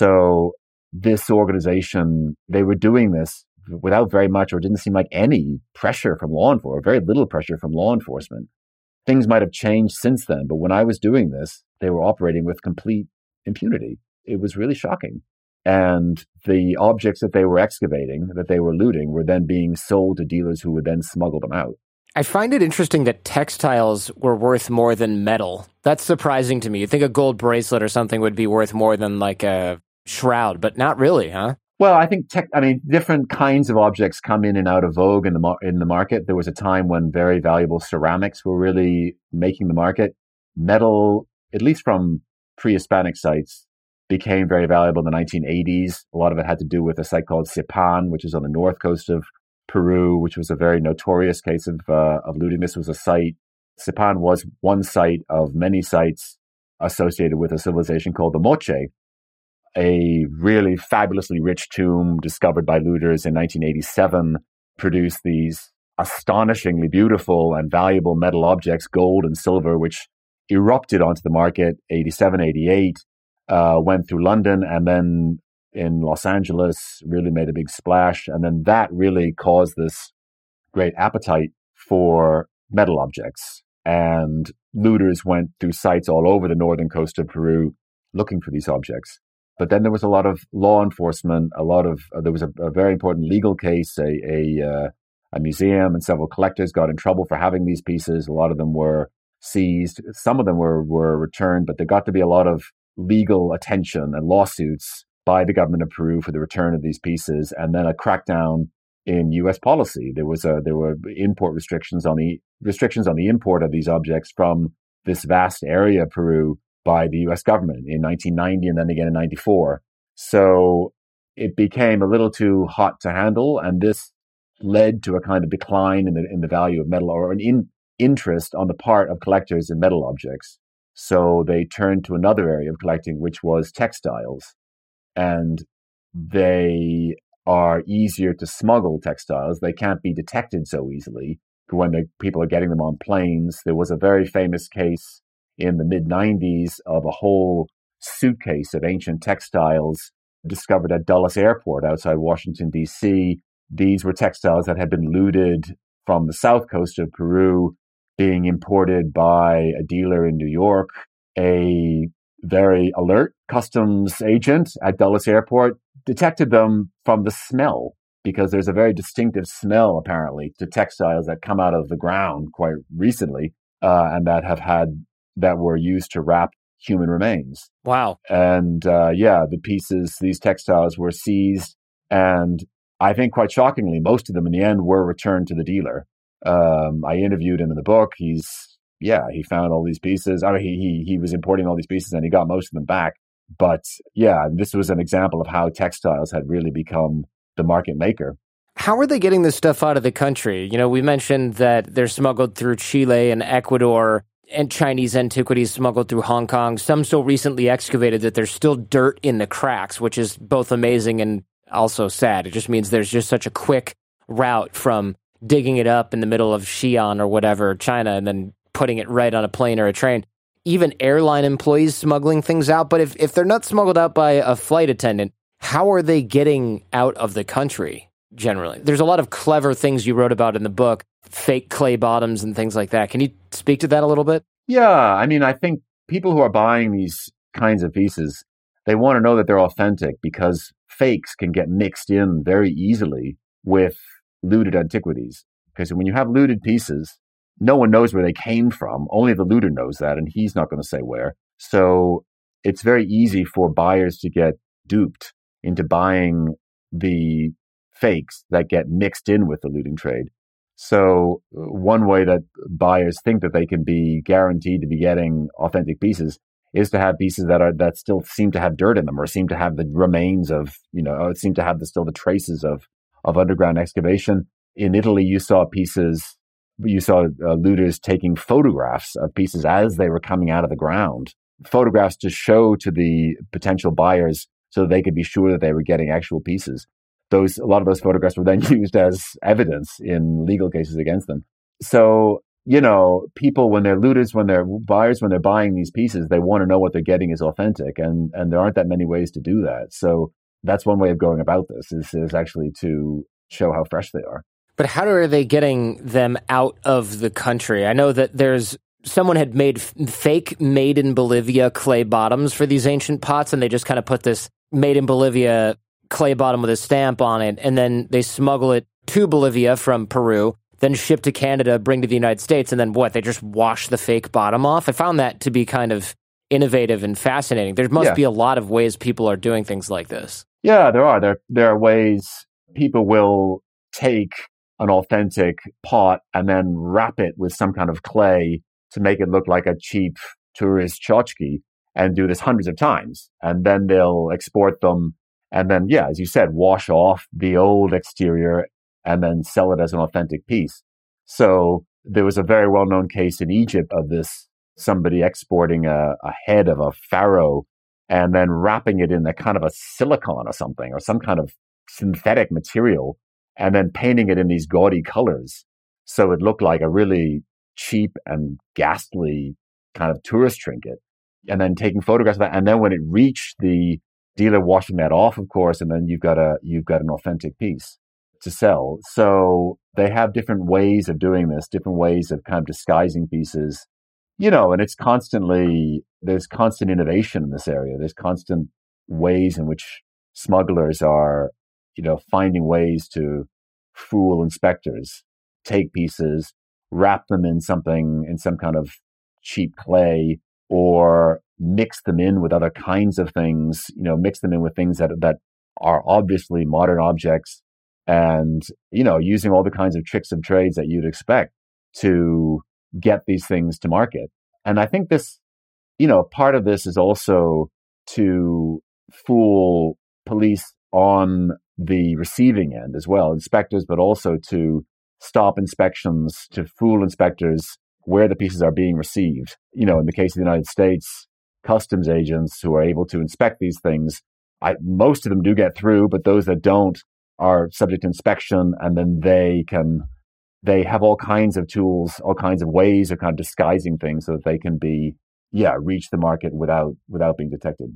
Speaker 3: So this organization, they were doing this without very much, or didn't seem like any pressure from law enforcement, very little pressure from law enforcement. Things might have changed since then, but when I was doing this, they were operating with complete impunity. It was really shocking. And the objects that they were excavating, that they were looting, were then being sold to dealers who would then smuggle them out.
Speaker 1: I find it interesting that textiles were worth more than metal. That's surprising to me. You'd think a gold bracelet or something would be worth more than like a shroud, but not really, huh?
Speaker 3: Well, I think different kinds of objects come in and out of vogue in the market. There was a time when very valuable ceramics were really making the market. Metal, at least from pre-Hispanic sites, became very valuable in the 1980s. A lot of it had to do with a site called Sipan, which is on the north coast of Peru, which was a very notorious case of looting. This was a site. Sipan was one site of many sites associated with a civilization called the Moche, a really fabulously rich tomb discovered by looters in 1987, produced these astonishingly beautiful and valuable metal objects, gold and silver, which erupted onto the market 87, 88, went through London, and then in Los Angeles really made a big splash. And then that really caused this great appetite for metal objects. And looters went through sites all over the northern coast of Peru looking for these objects. But then there was a lot of law enforcement, there was a very important legal case. A museum and several collectors got in trouble for having these pieces. A lot of them were seized. Some of them were returned, but there got to be a lot of legal attention and lawsuits by the government of Peru for the return of these pieces, and then a crackdown in U.S. policy. There were import restrictions on the import of these objects from this vast area of Peru by the U.S. government in 1990 and then again in 94. So it became a little too hot to handle, and this led to a kind of decline in the value of metal, or an interest on the part of collectors in metal objects. So they turned to another area of collecting, which was textiles. And they are easier to smuggle, textiles. They can't be detected so easily when people are getting them on planes. There was a very famous case in the mid-90s of a whole suitcase of ancient textiles discovered at Dulles Airport outside Washington, D.C. These were textiles that had been looted from the south coast of Peru, being imported by a dealer in New York. A very alert customs agent at Dulles Airport detected them from the smell, because there's a very distinctive smell, apparently, to textiles that come out of the ground quite recently, and that were used to wrap human remains.
Speaker 1: Wow.
Speaker 3: And these textiles were seized, and I think quite shockingly, most of them in the end were returned to the dealer. I interviewed him in the book. He found all these pieces. I mean, he was importing all these pieces, and he got most of them back. But yeah, this was an example of how textiles had really become the market maker.
Speaker 1: How are they getting this stuff out of the country? You know, we mentioned that they're smuggled through Chile and Ecuador, and Chinese antiquities smuggled through Hong Kong. Some so recently excavated that there's still dirt in the cracks, which is both amazing and also sad. It just means there's just such a quick route from digging it up in the middle of Xi'an or whatever, China, and then putting it right on a plane or a train. Even airline employees smuggling things out. But if they're not smuggled out by a flight attendant, how are they getting out of the country generally? There's a lot of clever things you wrote about in the book, fake clay bottoms and things like that. Can you speak to that a little bit?
Speaker 3: Yeah, I mean, I think people who are buying these kinds of pieces, they want to know that they're authentic because fakes can get mixed in very easily with looted antiquities. Because when you have looted pieces, no one knows where they came from. Only the looter knows that, and he's not going to say where. So it's very easy for buyers to get duped into buying the fakes that get mixed in with the looting trade. So one way that buyers think that they can be guaranteed to be getting authentic pieces is to have pieces that still seem to have dirt in them, or seem to have the remains of, seem to have still the traces of underground excavation. In Italy, you saw looters taking photographs of pieces as they were coming out of the ground, photographs to show to the potential buyers so they could be sure that they were getting actual pieces. A lot of those photographs were then used as evidence in legal cases against them. So, people, when they're looters, when they're buyers, when they're buying these pieces, they want to know what they're getting is authentic. And there aren't that many ways to do that. So that's one way of going about this is actually to show how fresh they are.
Speaker 1: But how are they getting them out of the country? I know that someone had made fake made in Bolivia clay bottoms for these ancient pots, and they just kind of put this made in Bolivia clay bottom with a stamp on it, and then they smuggle it to Bolivia from Peru, then ship to Canada, bring to the United States, and then they just wash the fake bottom off? I found that to be kind of innovative and fascinating. There must be a lot of ways people are doing things like this.
Speaker 3: Yeah, there are. There are ways people will take an authentic pot and then wrap it with some kind of clay to make it look like a cheap tourist tchotchke, and do this hundreds of times. And then they'll export them and then, as you said, wash off the old exterior and then sell it as an authentic piece. So there was a very well-known case in Egypt of this, somebody exporting a head of a pharaoh and then wrapping it in a kind of a silicone or something, or some kind of synthetic material, and then painting it in these gaudy colors. So it looked like a really cheap and ghastly kind of tourist trinket, and then taking photographs of that. And then when it reached the dealer, washing that off, of course, and then you've got an authentic piece to sell. So they have different ways of doing this, different ways of kind of disguising pieces, and there's constant innovation in this area. There's constant ways in which smugglers are, finding ways to fool inspectors, take pieces, wrap them in some kind of cheap clay, or mix them in with other kinds of things, mix them in with things that are obviously modern objects, and, using all the kinds of tricks of trades that you'd expect to get these things to market. And I think this, part of this is also to fool police on the receiving end as well, inspectors, but also to stop inspections, to fool inspectors where the pieces are being received. In the case of the United States, customs agents who are able to inspect these things, most of them do get through, but those that don't are subject to inspection, and then they have all kinds of tools, all kinds of ways of kind of disguising things so that they can reach the market without being detected.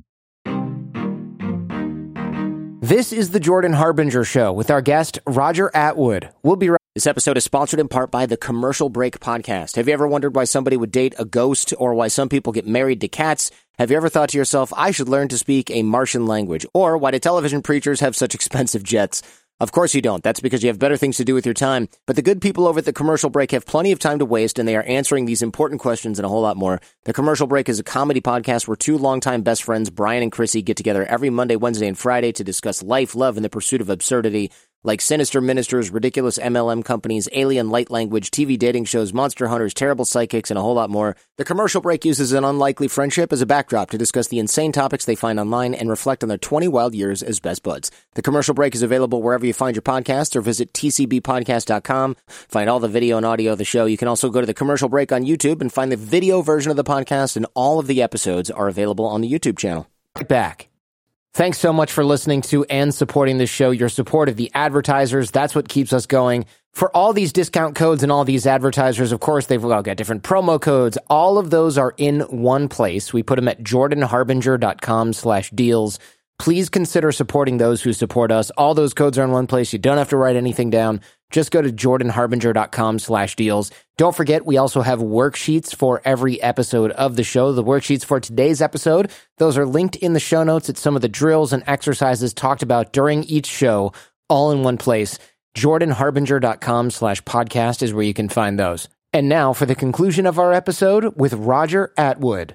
Speaker 1: This is the Jordan Harbinger Show with our guest, Roger Atwood. We'll be right. This episode is sponsored in part by the Commercial Break Podcast. Have you ever wondered why somebody would date a ghost, or why some people get married to cats? Have you ever thought to yourself, I should learn to speak a Martian language? Or why do television preachers have such expensive jets? Of course you don't. That's because you have better things to do with your time. But the good people over at the Commercial Break have plenty of time to waste, and they are answering these important questions and a whole lot more. The Commercial Break is a comedy podcast where two longtime best friends, Brian and Chrissy, get together every Monday, Wednesday, and Friday to discuss life, love, and the pursuit of absurdity. like Sinister Ministers, ridiculous MLM companies, alien light language, TV dating shows, monster hunters, terrible psychics, and a whole lot more. The Commercial Break uses an unlikely friendship as a backdrop to discuss the insane topics they find online and reflect on their 20 wild years as best buds. The Commercial Break is available wherever you find your podcasts, or visit tcbpodcast.com. Find all the video and audio of the show. You can also go to the Commercial Break on YouTube and find the video version of the podcast, and all of the episodes are available on the YouTube channel. Right back. Thanks so much for listening to and supporting this show. Your support of the advertisers, that's what keeps us going. For all these discount codes and all these advertisers, of course, they've all got different promo codes. All of those are in one place. We put them at jordanharbinger.com/deals. Please consider supporting those who support us. All those codes are in one place. You don't have to write anything down. Just go to jordanharbinger.com/deals. Don't forget, we also have worksheets for every episode of the show. The worksheets for today's episode, those are linked in the show notes at some of the drills and exercises talked about during each show, all in one place. jordanharbinger.com/podcast is where you can find those. And now for the conclusion of our episode with Roger Atwood.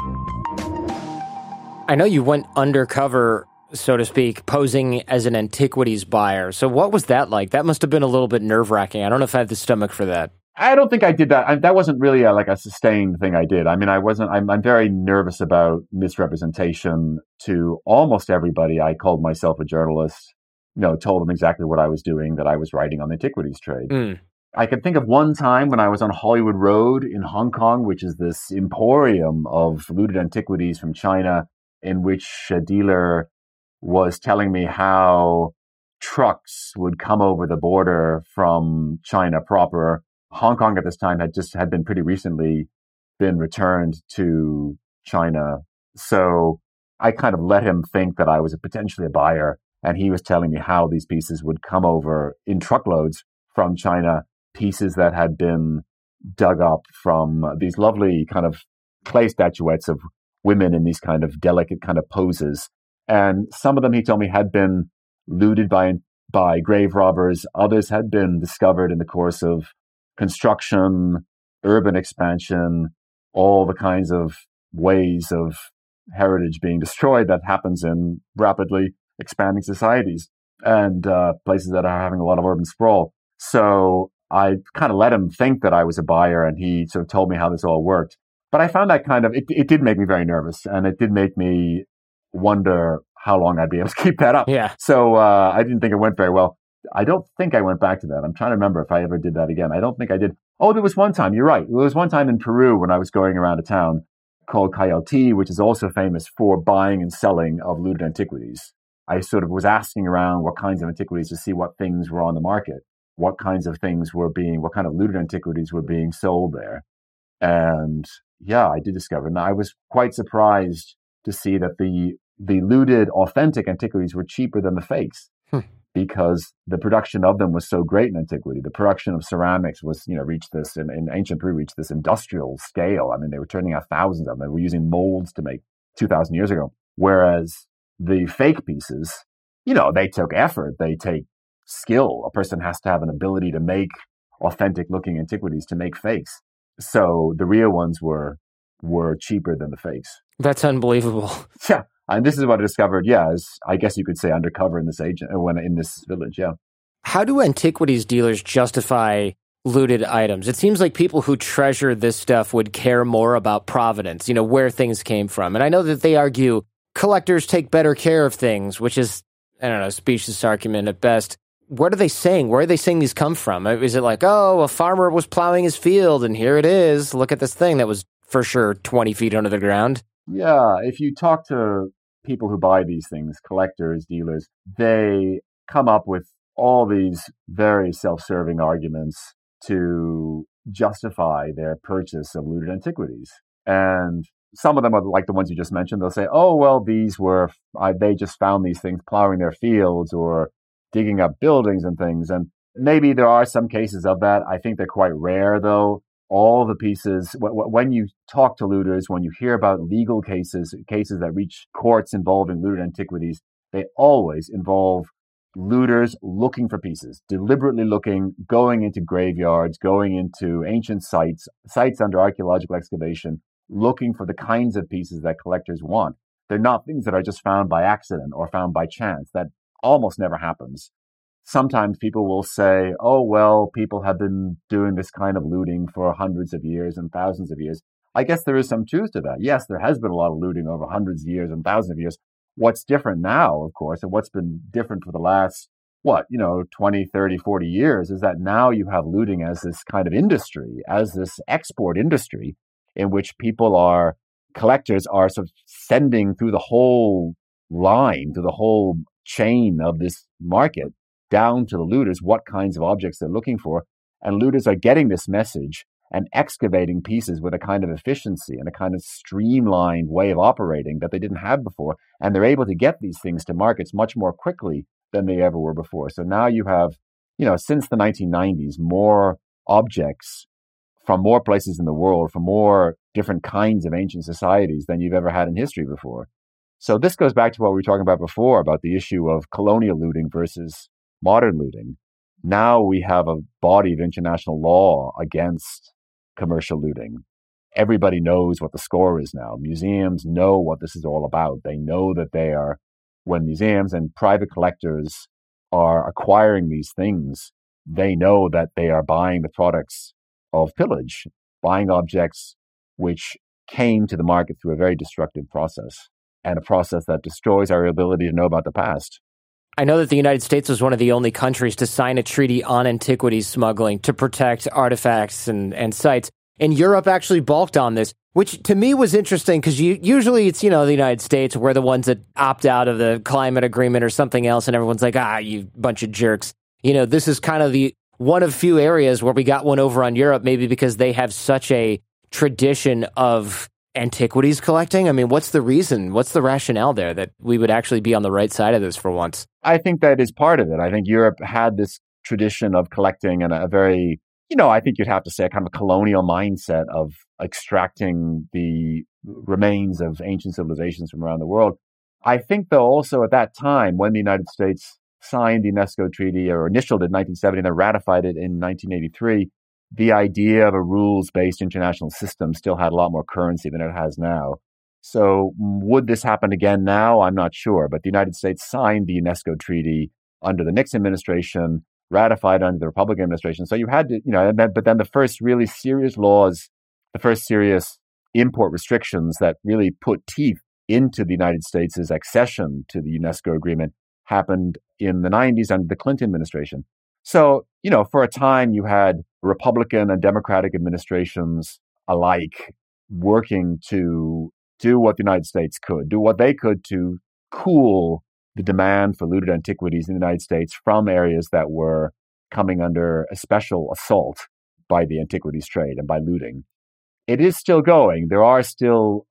Speaker 1: I know you went undercover, so to speak, posing as an antiquities buyer. So what was that like? That must have been a little bit nerve-wracking. I don't know if I have the stomach for that.
Speaker 3: I don't think I did that. That wasn't really like a sustained thing I did. I mean, I'm very nervous about misrepresentation to almost everybody. I called myself a journalist, told them exactly what I was doing, that I was writing on the antiquities trade. I can think of one time when I was on Hollywood Road in Hong Kong, which is this emporium of looted antiquities from China, in which a dealer was telling me how trucks would come over the border from China proper. Hong Kong at this time had been pretty recently been returned to China. So I kind of let him think that I was potentially a buyer. And he was telling me how these pieces would come over in truckloads from China, pieces that had been dug up from these lovely kind of clay statuettes of women in these kind of delicate kind of poses. And some of them, he told me, had been looted by grave robbers. Others had been discovered in the course of construction, urban expansion, all the kinds of ways of heritage being destroyed that happens in rapidly expanding societies and places that are having a lot of urban sprawl. So I kind of let him think that I was a buyer, and he sort of told me how this all worked. But I found that it did make me very nervous, and it did make me wonder how long I'd be able to keep that up.
Speaker 1: Yeah.
Speaker 3: So I didn't think it went very well. I don't think I went back to that. I'm trying to remember if I ever did that again. I don't think I did. Oh, there was one time. You're right. There was one time in Peru when I was going around a town called Cayalti, which is also famous for buying and selling of looted antiquities. I sort of was asking around what kinds of antiquities to see what things were on the market, what kind of looted antiquities were being sold there. And yeah, I did discover. And I was quite surprised to see that the looted authentic antiquities were cheaper than the fakes because the production of them was so great in antiquity. The production of ceramics was, reached this in ancient Peru, reached this industrial scale. I mean, they were turning out thousands of them. They were using molds to make 2,000 years ago. Whereas the fake pieces, they took effort. They take skill. A person has to have an ability to make authentic looking antiquities, to make fakes. So the real ones were cheaper than the fakes.
Speaker 1: That's unbelievable.
Speaker 3: Yeah. And this is what I discovered, as I guess you could say undercover in this village, yeah.
Speaker 1: How do antiquities dealers justify looted items? It seems like people who treasure this stuff would care more about provenance, where things came from. And I know that they argue collectors take better care of things, which is, I don't know, a specious argument at best. What are they saying? Where are they saying these come from? Is it like, a farmer was plowing his field and here it is. Look at this thing that was for sure 20 feet under the ground.
Speaker 3: Yeah. If you talk to people who buy these things, collectors, dealers, they come up with all these very self-serving arguments to justify their purchase of looted antiquities. And some of them are like the ones you just mentioned. They'll say, they just found these things plowing their fields or digging up buildings and things. And maybe there are some cases of that. I think they're quite rare, though. All the pieces, when you talk to looters, when you hear about legal cases that reach courts involving looted antiquities, they always involve looters looking for pieces, deliberately looking, going into graveyards, going into ancient sites under archaeological excavation, looking for the kinds of pieces that collectors want. They're not things that are just found by accident or found by chance. That almost never happens. sometimes people will say, oh, well, people have been doing this kind of looting for hundreds of years and thousands of years. I guess there is some truth to that. Yes, there has been a lot of looting over hundreds of years and thousands of years. What's different now, of course, and what's been different for the last, 20, 30, 40 years is that now you have looting as this kind of industry, as this export industry in which collectors are sort of sending through the whole line, through the whole chain of this market, down to the looters, what kinds of objects they're looking for. And looters are getting this message and excavating pieces with a kind of efficiency and a kind of streamlined way of operating that they didn't have before. And they're able to get these things to markets much more quickly than they ever were before. So now you have, since the 1990s, more objects from more places in the world, from more different kinds of ancient societies than you've ever had in history before. So this goes back to what we were talking about before, about the issue of colonial looting versus modern looting. Now we have a body of international law against commercial looting. Everybody knows what the score is now. Museums know what this is all about. They know that when museums and private collectors are acquiring these things, they know that they are buying the products of pillage, buying objects which came to the market through a very destructive process, and a process that destroys our ability to know about the past.
Speaker 1: I know that the United States was one of the only countries to sign a treaty on antiquities smuggling to protect artifacts and sites. And Europe actually balked on this, which to me was interesting because usually it's, the United States, we're the ones that opt out of the climate agreement or something else. And everyone's like, you bunch of jerks. This is kind of the one of few areas where we got one over on Europe, maybe because they have such a tradition of antiquities collecting. I mean, what's the reason? What's the rationale there that we would actually be on the right side of this for once?
Speaker 3: I think that is part of it. I think Europe had this tradition of collecting and a very, I think you'd have to say a kind of a colonial mindset of extracting the remains of ancient civilizations from around the world. I think, though, also at that time, when the United States signed the UNESCO treaty or initialed it in 1970 and then ratified it in 1983, the idea of a rules-based international system still had a lot more currency than it has now. So would this happen again now? I'm not sure. But the United States signed the UNESCO treaty under the Nixon administration, ratified under the Republican administration. So you had to, but then the first really serious laws, the first serious import restrictions that really put teeth into the United States' accession to the UNESCO agreement happened in the 90s under the Clinton administration. So, for a time you had Republican and Democratic administrations alike working to do what the United States could, do what they could to cool the demand for looted antiquities in the United States from areas that were coming under a special assault by the antiquities trade and by looting. It is still going. There are still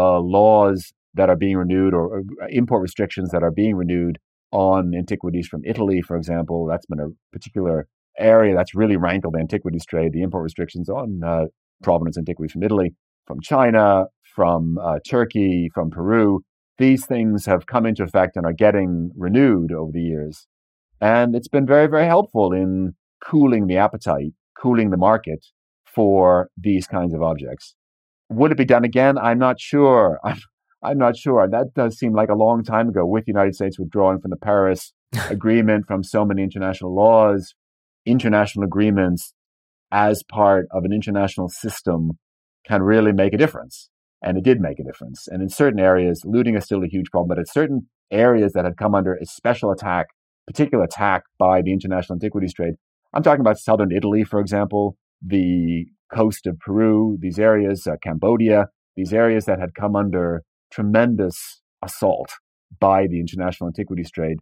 Speaker 3: laws that are being renewed or import restrictions that are being renewed on antiquities from Italy, for example. That's been a particular area that's really rankled the antiquities trade, the import restrictions on provenance antiquities from Italy, from China, from Turkey, from Peru. These things have come into effect and are getting renewed over the years. And it's been very, very helpful in cooling the appetite, cooling the market for these kinds of objects. Would it be done again? I'm not sure. I'm not sure. That does seem like a long time ago, with the United States withdrawing from the Paris Agreement, from so many international laws. International agreements as part of an international system can really make a difference. And it did make a difference. And in certain areas, looting is still a huge problem, but in certain areas that had come under a special attack, particular attack by the international antiquities trade, I'm talking about southern Italy, for example, the coast of Peru, these areas, Cambodia, these areas that had come under tremendous assault by the international antiquities trade.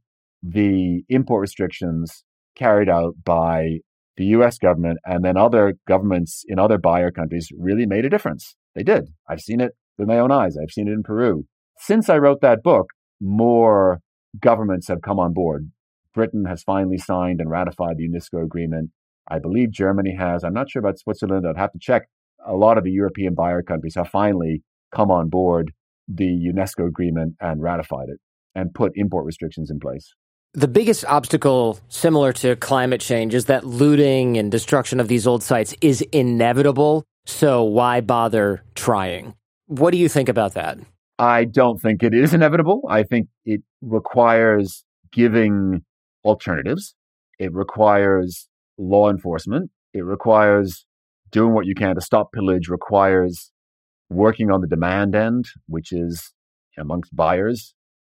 Speaker 3: The import restrictions carried out by the US government and then other governments in other buyer countries really made a difference. They did. I've seen it with my own eyes. I've seen it in Peru. Since I wrote that book, more governments have come on board. Britain has finally signed and ratified the UNESCO agreement. I believe Germany has. I'm not sure about Switzerland. I'd have to check. A lot of the European buyer countries have finally come on board the UNESCO agreement and ratified it and put import restrictions in place.
Speaker 1: The biggest obstacle, similar to climate change, is that looting and destruction of these old sites is inevitable. So why bother trying? What do you think about that?
Speaker 3: I don't think it is inevitable. I think it requires giving alternatives. It requires law enforcement. It requires doing what you can to stop pillage, requires working on the demand end, which is amongst buyers,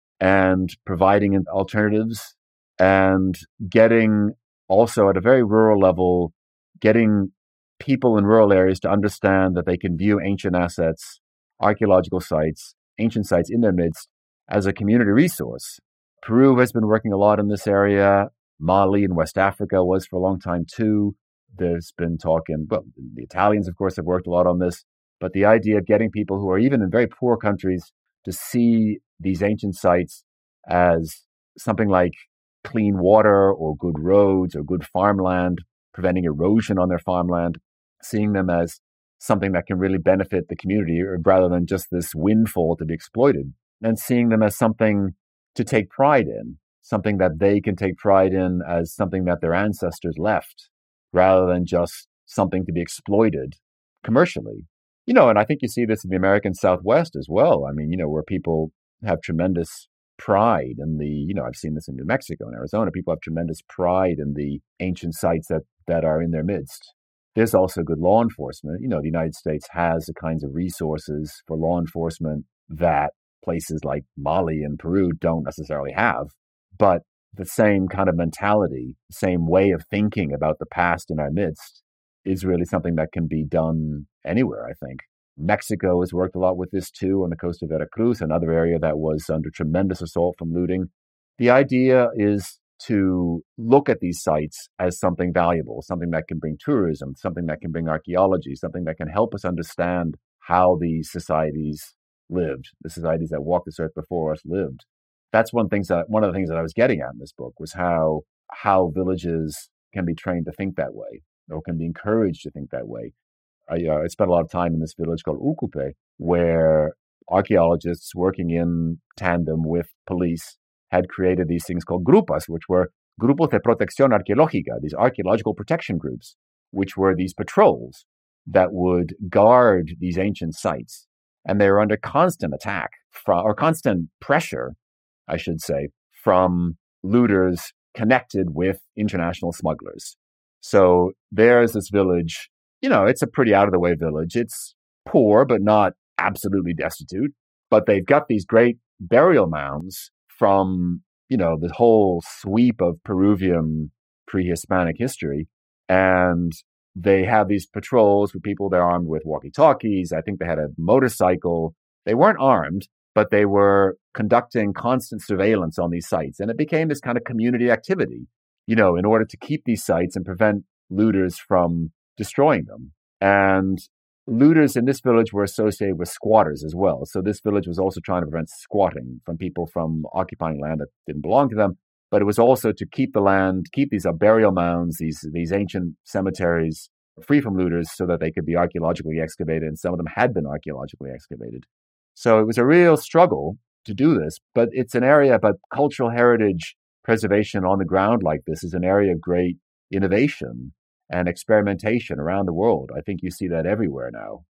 Speaker 3: and providing alternatives, and getting also at a very rural level, getting people in rural areas to understand that they can view ancient assets, archaeological sites, ancient sites in their midst as a community resource. Peru has been working a lot in this area. Mali in West Africa was for a long time too. There's been talk the Italians, of course, have worked a lot on this, but the idea of getting people who are even in very poor countries to see these ancient sites as something like clean water or good roads or good farmland, preventing erosion on their farmland, seeing them as something that can really benefit the community rather than just this windfall to be exploited, and seeing them as something to take pride in, something that they can take pride in as something that their ancestors left, rather than just something to be exploited commercially. And I think you see this in the American Southwest as well. I mean, where people have tremendous pride in I've seen this in New Mexico and Arizona. People have tremendous pride in the ancient sites that are in their midst. There's also good law enforcement. The United States has the kinds of resources for law enforcement that places like Mali and Peru don't necessarily have. But the same kind of mentality, the same way of thinking about the past in our midst is really something that can be done anywhere, I think. Mexico has worked a lot with this too on the coast of Veracruz, another area that was under tremendous assault from looting. The idea is to look at these sites as something valuable, something that can bring tourism, something that can bring archaeology, something that can help us understand how these societies lived, the societies that walked this earth before us lived. That's one of the things that I was getting at in this book was how villages can be trained to think that way, or can be encouraged to think that way. I spent a lot of time in this village called Ucupe, where archaeologists working in tandem with police had created these things called grupas, which were Grupos de Protección Arqueológica, these archaeological protection groups, which were these patrols that would guard these ancient sites. And they were under constant attack or constant pressure, I should say, from looters connected with international smugglers. So there's this village, it's a pretty out-of-the-way village. It's poor, but not absolutely destitute. But they've got these great burial mounds from, the whole sweep of Peruvian pre-Hispanic history. And they have these patrols with people, they're armed with walkie-talkies. I think they had a motorcycle. They weren't armed, but they were conducting constant surveillance on these sites. And it became this kind of community activity, in order to keep these sites and prevent looters from destroying them. And looters in this village were associated with squatters as well. So this village was also trying to prevent squatting from people from occupying land that didn't belong to them. But it was also to keep the land, keep these burial mounds, these ancient cemeteries free from looters so that they could be archaeologically excavated. And some of them had been archaeologically excavated. So it was a real struggle to do this. But it's an area, but cultural heritage preservation on the ground like this is an area of great innovation and experimentation around the world. I think you see that everywhere now.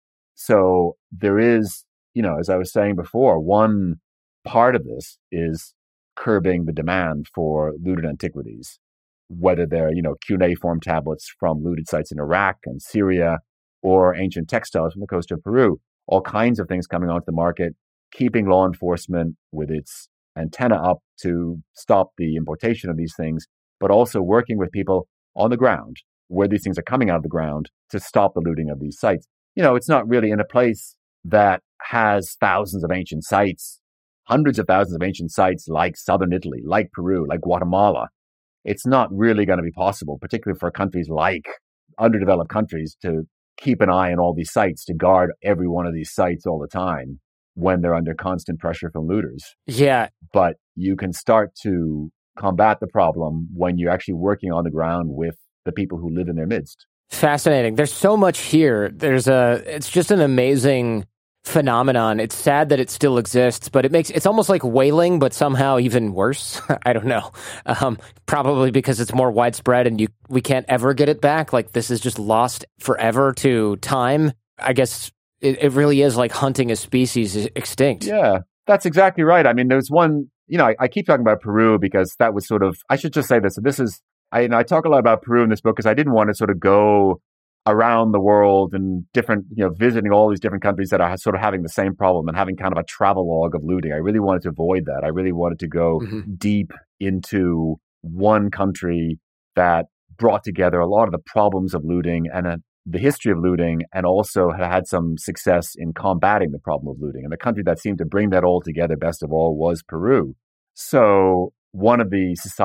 Speaker 3: So there is, as I was saying before, one part of this is curbing the demand for looted antiquities, whether they're, cuneiform tablets from looted sites in Iraq and Syria, or ancient textiles from the coast of Peru, all kinds of things coming onto the market, keeping law enforcement with its antenna up to stop the importation of these things, but also working with people on the ground where these things are coming out of the ground to stop the looting of these sites. It's not really in a place that has thousands of ancient sites, hundreds of thousands of ancient sites like southern Italy, like Peru, like Guatemala. It's not really going to be possible, particularly for countries like underdeveloped countries, to keep an eye on all these sites, to guard every one of these sites all the time when they're under constant pressure from looters.
Speaker 1: Yeah.
Speaker 3: But you can start to combat the problem when you're actually working on the ground with the people who live in their midst.
Speaker 1: Fascinating. There's so much here. It's just an amazing phenomenon. It's sad that it still exists, but it's almost like whaling, but somehow even worse. I don't know. Probably because it's more widespread and we can't ever get it back. Like this is just lost forever to time. I guess it really is like hunting a species extinct.
Speaker 3: Yeah, that's exactly right. I mean, there's one, I keep talking about Peru because that was sort of, I should just say this. This is I talk a lot about Peru in this book because I didn't want to sort of go around the world and different, visiting all these different countries that are sort of having the same problem and having kind of a travelogue of looting. I really wanted to avoid that. I really wanted to go deep into one country that brought together a lot of the problems of looting and the history of looting, and also had some success in combating the problem of looting. And the country that seemed to bring that all together best of all was Peru. So one of the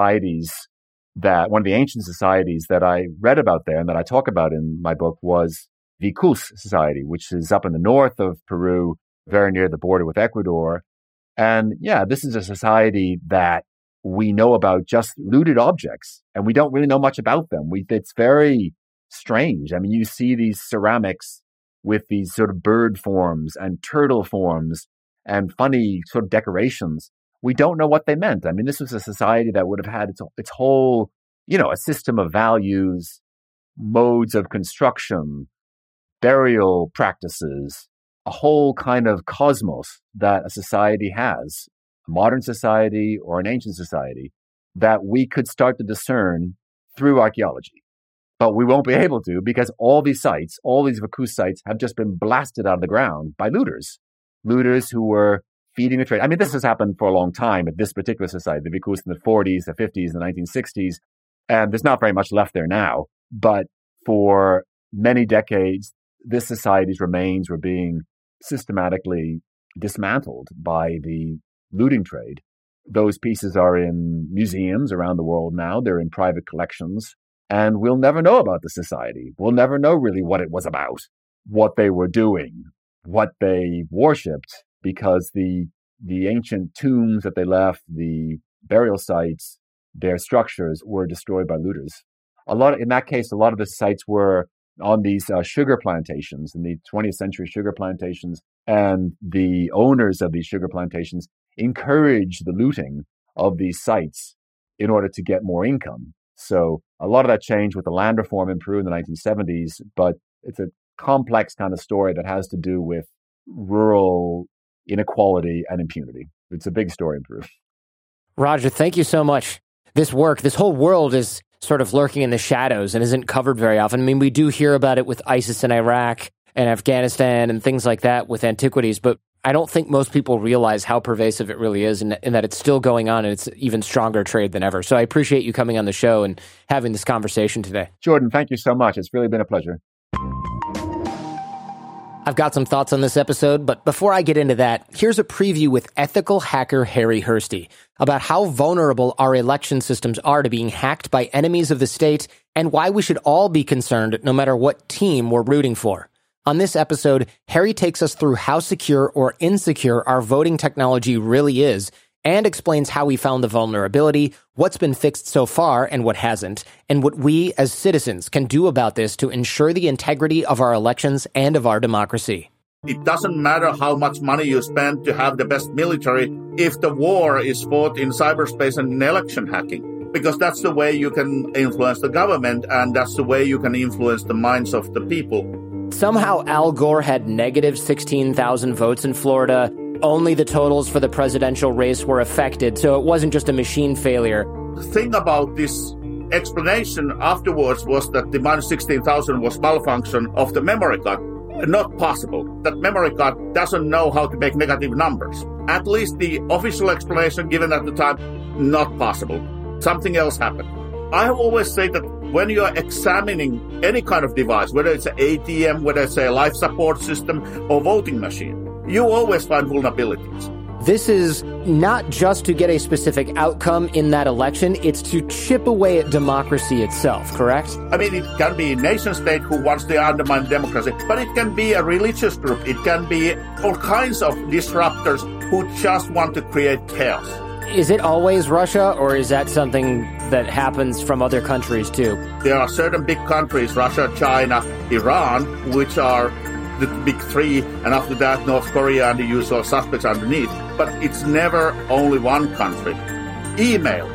Speaker 3: ancient societies that I read about there and that I talk about in my book was Vicus society, which is up in the north of Peru, very near the border with Ecuador. And this is a society that we know about just looted objects, and we don't really know much about them. It's very strange. I mean, you see these ceramics with these sort of bird forms and turtle forms and funny sort of decorations. We don't know what they meant. I mean, this was a society that would have had its whole, a system of values, modes of construction, burial practices, a whole kind of cosmos that a society has, a modern society or an ancient society, that we could start to discern through archaeology. But we won't be able to, because all these sites, all these Vicus sites, have just been blasted out of the ground by looters who were feeding the trade. I mean, this has happened for a long time at this particular society, the Vicus in the 40s, the 50s, the 1960s, and there's not very much left there now. But for many decades, this society's remains were being systematically dismantled by the looting trade. Those pieces are in museums around the world now. They're in private collections. And we'll never know about the society. We'll never know really what it was about, what they were doing, what they worshipped, because the ancient tombs that they left, the burial sites, their structures were destroyed by looters. In that case, a lot of the sites were on these sugar plantations, in the 20th century sugar plantations, and the owners of these sugar plantations encouraged the looting of these sites in order to get more income. So a lot of that changed with the land reform in Peru in the 1970s, but it's a complex kind of story that has to do with rural inequality and impunity. It's a big story in Peru.
Speaker 1: Roger, thank you so much. This whole world is sort of lurking in the shadows and isn't covered very often. I mean, we do hear about it with ISIS in Iraq and Afghanistan and things like that with antiquities, but I don't think most people realize how pervasive it really is and that it's still going on and it's even stronger trade than ever. So I appreciate you coming on the show and having this conversation today.
Speaker 3: Jordan, thank you so much. It's really been a pleasure.
Speaker 1: I've got some thoughts on this episode, but before I get into that, here's a preview with ethical hacker Harry Hursty about how vulnerable our election systems are to being hacked by enemies of the state and why we should all be concerned no matter what team we're rooting for. On this episode, Harry takes us through how secure or insecure our voting technology really is and explains how we found the vulnerability, what's been fixed so far and what hasn't, and what we as citizens can do about this to ensure the integrity of our elections and of our democracy.
Speaker 5: It doesn't matter how much money you spend to have the best military if the war is fought in cyberspace and in election hacking, because that's the way you can influence the government and that's the way you can influence the minds of the people.
Speaker 1: Somehow Al Gore had negative 16,000 votes in Florida. Only the totals for the presidential race were affected, so it wasn't just a machine failure.
Speaker 5: The thing about this explanation afterwards was that the minus 16,000 was malfunction of the memory card. Not possible. That memory card doesn't know how to make negative numbers. At least the official explanation given at the time, not possible. Something else happened. I have always said that when you are examining any kind of device, whether it's an ATM, whether it's a life support system or voting machine, you always find vulnerabilities.
Speaker 1: This is not just to get a specific outcome in that election, it's to chip away at democracy itself, correct?
Speaker 5: I mean, it can be a nation state who wants to undermine democracy, but it can be a religious group, it can be all kinds of disruptors who just want to create chaos.
Speaker 1: Is it always Russia, or is that something that happens from other countries too?
Speaker 5: There are certain big countries, Russia, China, Iran, which are the big three, and after that, North Korea and the usual suspects underneath. But it's never only one country. Email,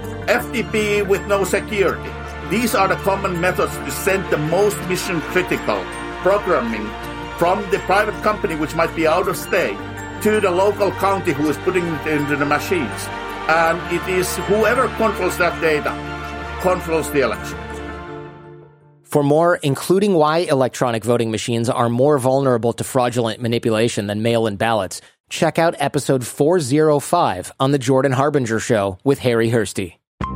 Speaker 5: FTP with no security. These are the common methods to send the most mission-critical programming from the private company, which might be out of state, to the local county who is putting it into the machines. And it is whoever controls that data controls the election.
Speaker 1: For more, including why electronic voting machines are more vulnerable to fraudulent manipulation than mail-in ballots, check out episode 405 on The Jordan Harbinger Show with Harry Hursty.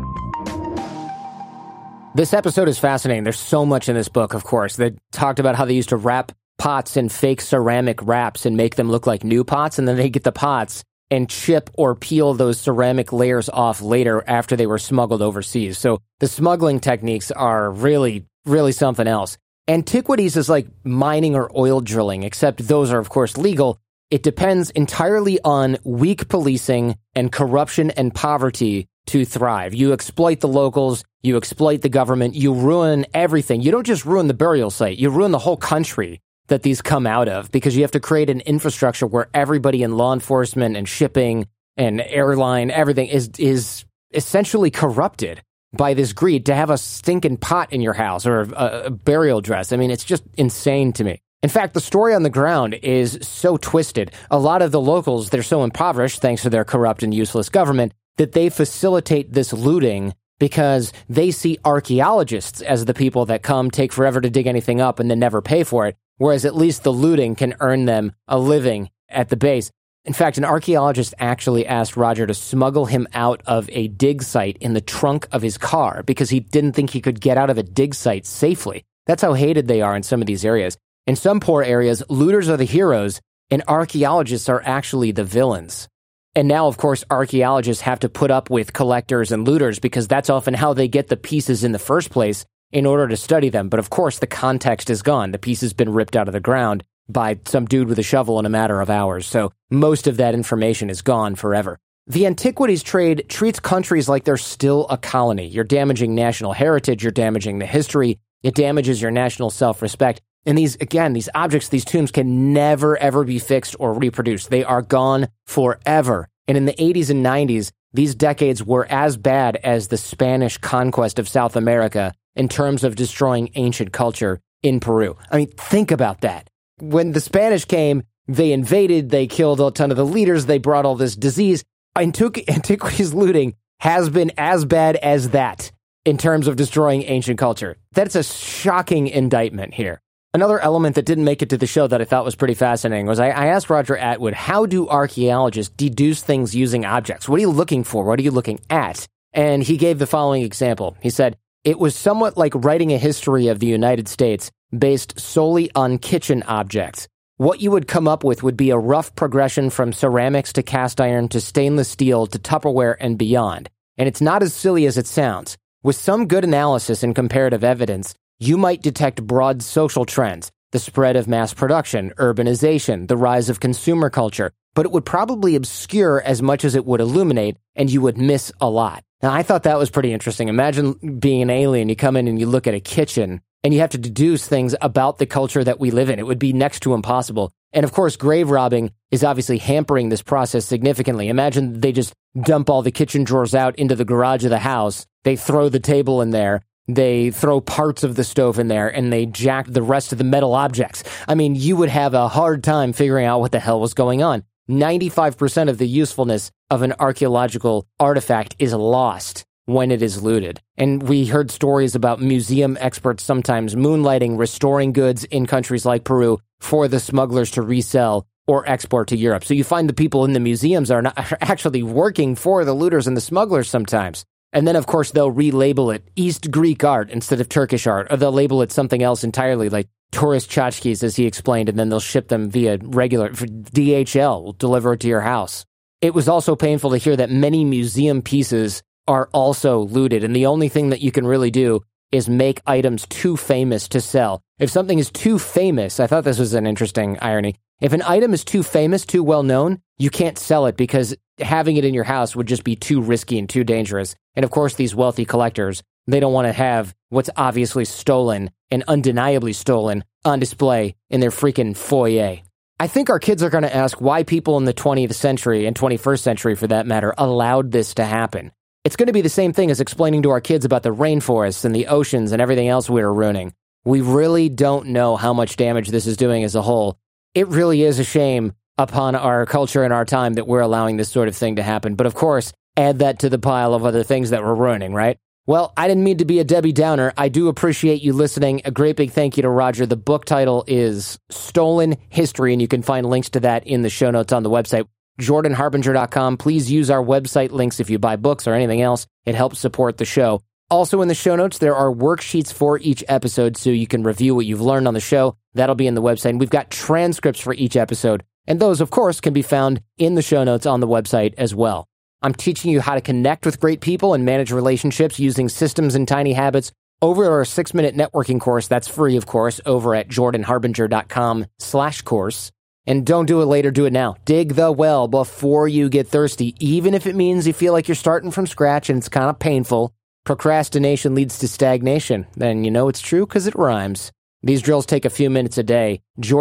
Speaker 1: This episode is fascinating. There's so much in this book, of course. They talked about how they used to wrap pots in fake ceramic wraps and make them look like new pots, and then they get the pots and chip or peel those ceramic layers off later after they were smuggled overseas. So the smuggling techniques are really something else. Antiquities is like mining or oil drilling, except those are, of course, legal. It depends entirely on weak policing and corruption and poverty to thrive. You exploit the locals, you exploit the government, you ruin everything. You don't just ruin the burial site, you ruin the whole country that these come out of, because you have to create an infrastructure where everybody in law enforcement and shipping and airline, everything is essentially corrupted by this greed to have a stinking pot in your house or a burial dress. I mean, it's just insane to me. In fact, the story on the ground is so twisted. A lot of the locals, they're so impoverished thanks to their corrupt and useless government that they facilitate this looting because they see archaeologists as the people that come, take forever to dig anything up, and then never pay for it, whereas at least the looting can earn them a living at the base. In fact, an archaeologist actually asked Roger to smuggle him out of a dig site in the trunk of his car because he didn't think he could get out of a dig site safely. That's how hated they are in some of these areas. In some poor areas, looters are the heroes and archaeologists are actually the villains. And now, of course, archaeologists have to put up with collectors and looters because that's often how they get the pieces in the first place in order to study them. But of course, the context is gone. The piece has been ripped out of the ground by some dude with a shovel in a matter of hours. So most of that information is gone forever. The antiquities trade treats countries like they're still a colony. You're damaging national heritage. You're damaging the history. It damages your national self-respect. And these objects, these tombs can never, ever be fixed or reproduced. They are gone forever. And in the 80s and 90s, these decades were as bad as the Spanish conquest of South America in terms of destroying ancient culture in Peru. I mean, think about that. When the Spanish came, they invaded, they killed a ton of the leaders, they brought all this disease. Antiquities looting has been as bad as that in terms of destroying ancient culture. That's a shocking indictment here. Another element that didn't make it to the show that I thought was pretty fascinating was I asked Roger Atwood, how do archaeologists deduce things using objects? What are you looking for? What are you looking at? And he gave the following example. He said, it was somewhat like writing a history of the United States based solely on kitchen objects. What you would come up with would be a rough progression from ceramics to cast iron to stainless steel to Tupperware and beyond. And it's not as silly as it sounds. With some good analysis and comparative evidence, you might detect broad social trends, the spread of mass production, urbanization, the rise of consumer culture, but it would probably obscure as much as it would illuminate, and you would miss a lot. Now, I thought that was pretty interesting. Imagine being an alien, you come in and you look at a kitchen, and you have to deduce things about the culture that we live in. It would be next to impossible. And of course, grave robbing is obviously hampering this process significantly. Imagine they just dump all the kitchen drawers out into the garage of the house, they throw the table in there, they throw parts of the stove in there, and they jack the rest of the metal objects. I mean, you would have a hard time figuring out what the hell was going on. 95% of the usefulness of an archaeological artifact is lost when it is looted. And we heard stories about museum experts sometimes moonlighting, restoring goods in countries like Peru for the smugglers to resell or export to Europe. So you find the people in the museums are actually working for the looters and the smugglers sometimes. And then, of course, they'll relabel it East Greek art instead of Turkish art, or they'll label it something else entirely, like tourist tchotchkes, as he explained, and then they'll ship them via regular DHL, will deliver it to your house. It was also painful to hear that many museum pieces are also looted, and the only thing that you can really do is make items too famous to sell. If something is too famous, I thought this was an interesting irony, if an item is too famous, too well known, you can't sell it because having it in your house would just be too risky and too dangerous. And of course, these wealthy collectors, they don't want to have what's obviously stolen and undeniably stolen on display in their freaking foyer. I think our kids are going to ask why people in the 20th century and 21st century, for that matter, allowed this to happen. It's going to be the same thing as explaining to our kids about the rainforests and the oceans and everything else we are ruining. We really don't know how much damage this is doing as a whole. It really is a shame upon our culture and our time that we're allowing this sort of thing to happen. But of course, add that to the pile of other things that we're ruining, right? Well, I didn't mean to be a Debbie Downer. I do appreciate you listening. A great big thank you to Roger. The book title is Stolen History, and you can find links to that in the show notes on the website, jordanharbinger.com. Please use our website links if you buy books or anything else. It helps support the show. Also in the show notes, there are worksheets for each episode, so you can review what you've learned on the show. That'll be in the website. And we've got transcripts for each episode, and those, of course, can be found in the show notes on the website as well. I'm teaching you how to connect with great people and manage relationships using systems and tiny habits over our 6-minute networking course. That's free, of course, over at jordanharbinger.com/course. And don't do it later, do it now. Dig the well before you get thirsty, even if it means you feel like you're starting from scratch and it's kind of painful. Procrastination leads to stagnation. Then you know it's true because it rhymes. These drills take a few minutes a day.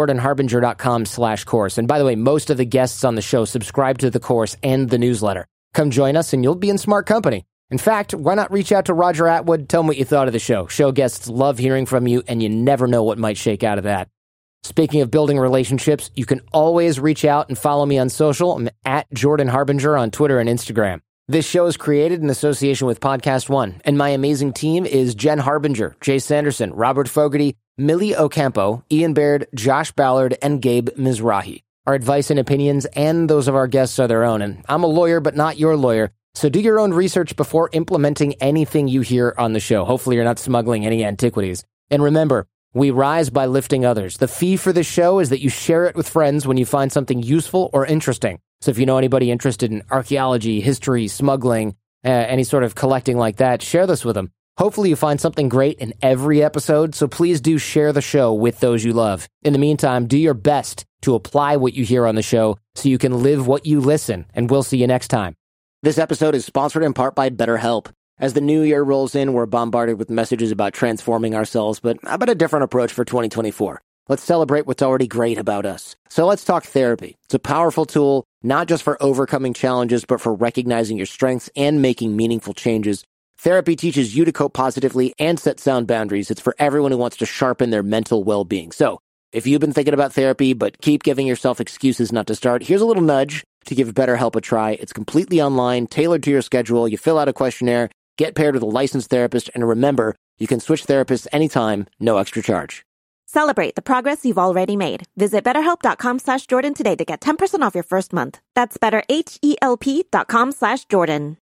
Speaker 1: jordanharbinger.com/course. And by the way, most of the guests on the show subscribe to the course and the newsletter. Come join us and you'll be in smart company. In fact, why not reach out to Roger Atwood? Tell him what you thought of the show. Show guests love hearing from you, and you never know what might shake out of that. Speaking of building relationships, you can always reach out and follow me on social. I'm at Jordan Harbinger on Twitter and Instagram. This show is created in association with Podcast One, and my amazing team is Jen Harbinger, Jay Sanderson, Robert Fogarty, Millie Ocampo, Ian Baird, Josh Ballard, and Gabe Mizrahi. Our advice and opinions and those of our guests are their own, and I'm a lawyer but not your lawyer, so do your own research before implementing anything you hear on the show. Hopefully you're not smuggling any antiquities. And remember, we rise by lifting others. The fee for this show is that you share it with friends when you find something useful or interesting. So if you know anybody interested in archaeology, history, smuggling, any sort of collecting like that, share this with them. Hopefully you find something great in every episode, so please do share the show with those you love. In the meantime, do your best to apply what you hear on the show so you can live what you listen, and we'll see you next time. This episode is sponsored in part by BetterHelp. As the new year rolls in, we're bombarded with messages about transforming ourselves, but how about a different approach for 2024? Let's celebrate what's already great about us. So let's talk therapy. It's a powerful tool, not just for overcoming challenges, but for recognizing your strengths and making meaningful changes. Therapy teaches you to cope positively and set sound boundaries. It's for everyone who wants to sharpen their mental well-being. So, if you've been thinking about therapy but keep giving yourself excuses not to start, here's a little nudge to give BetterHelp a try. It's completely online, tailored to your schedule. You fill out a questionnaire, get paired with a licensed therapist, and remember, you can switch therapists anytime, no extra charge.
Speaker 4: Celebrate the progress you've already made. Visit BetterHelp.com/Jordan today to get 10% off your first month. That's BetterHelp.com/Jordan.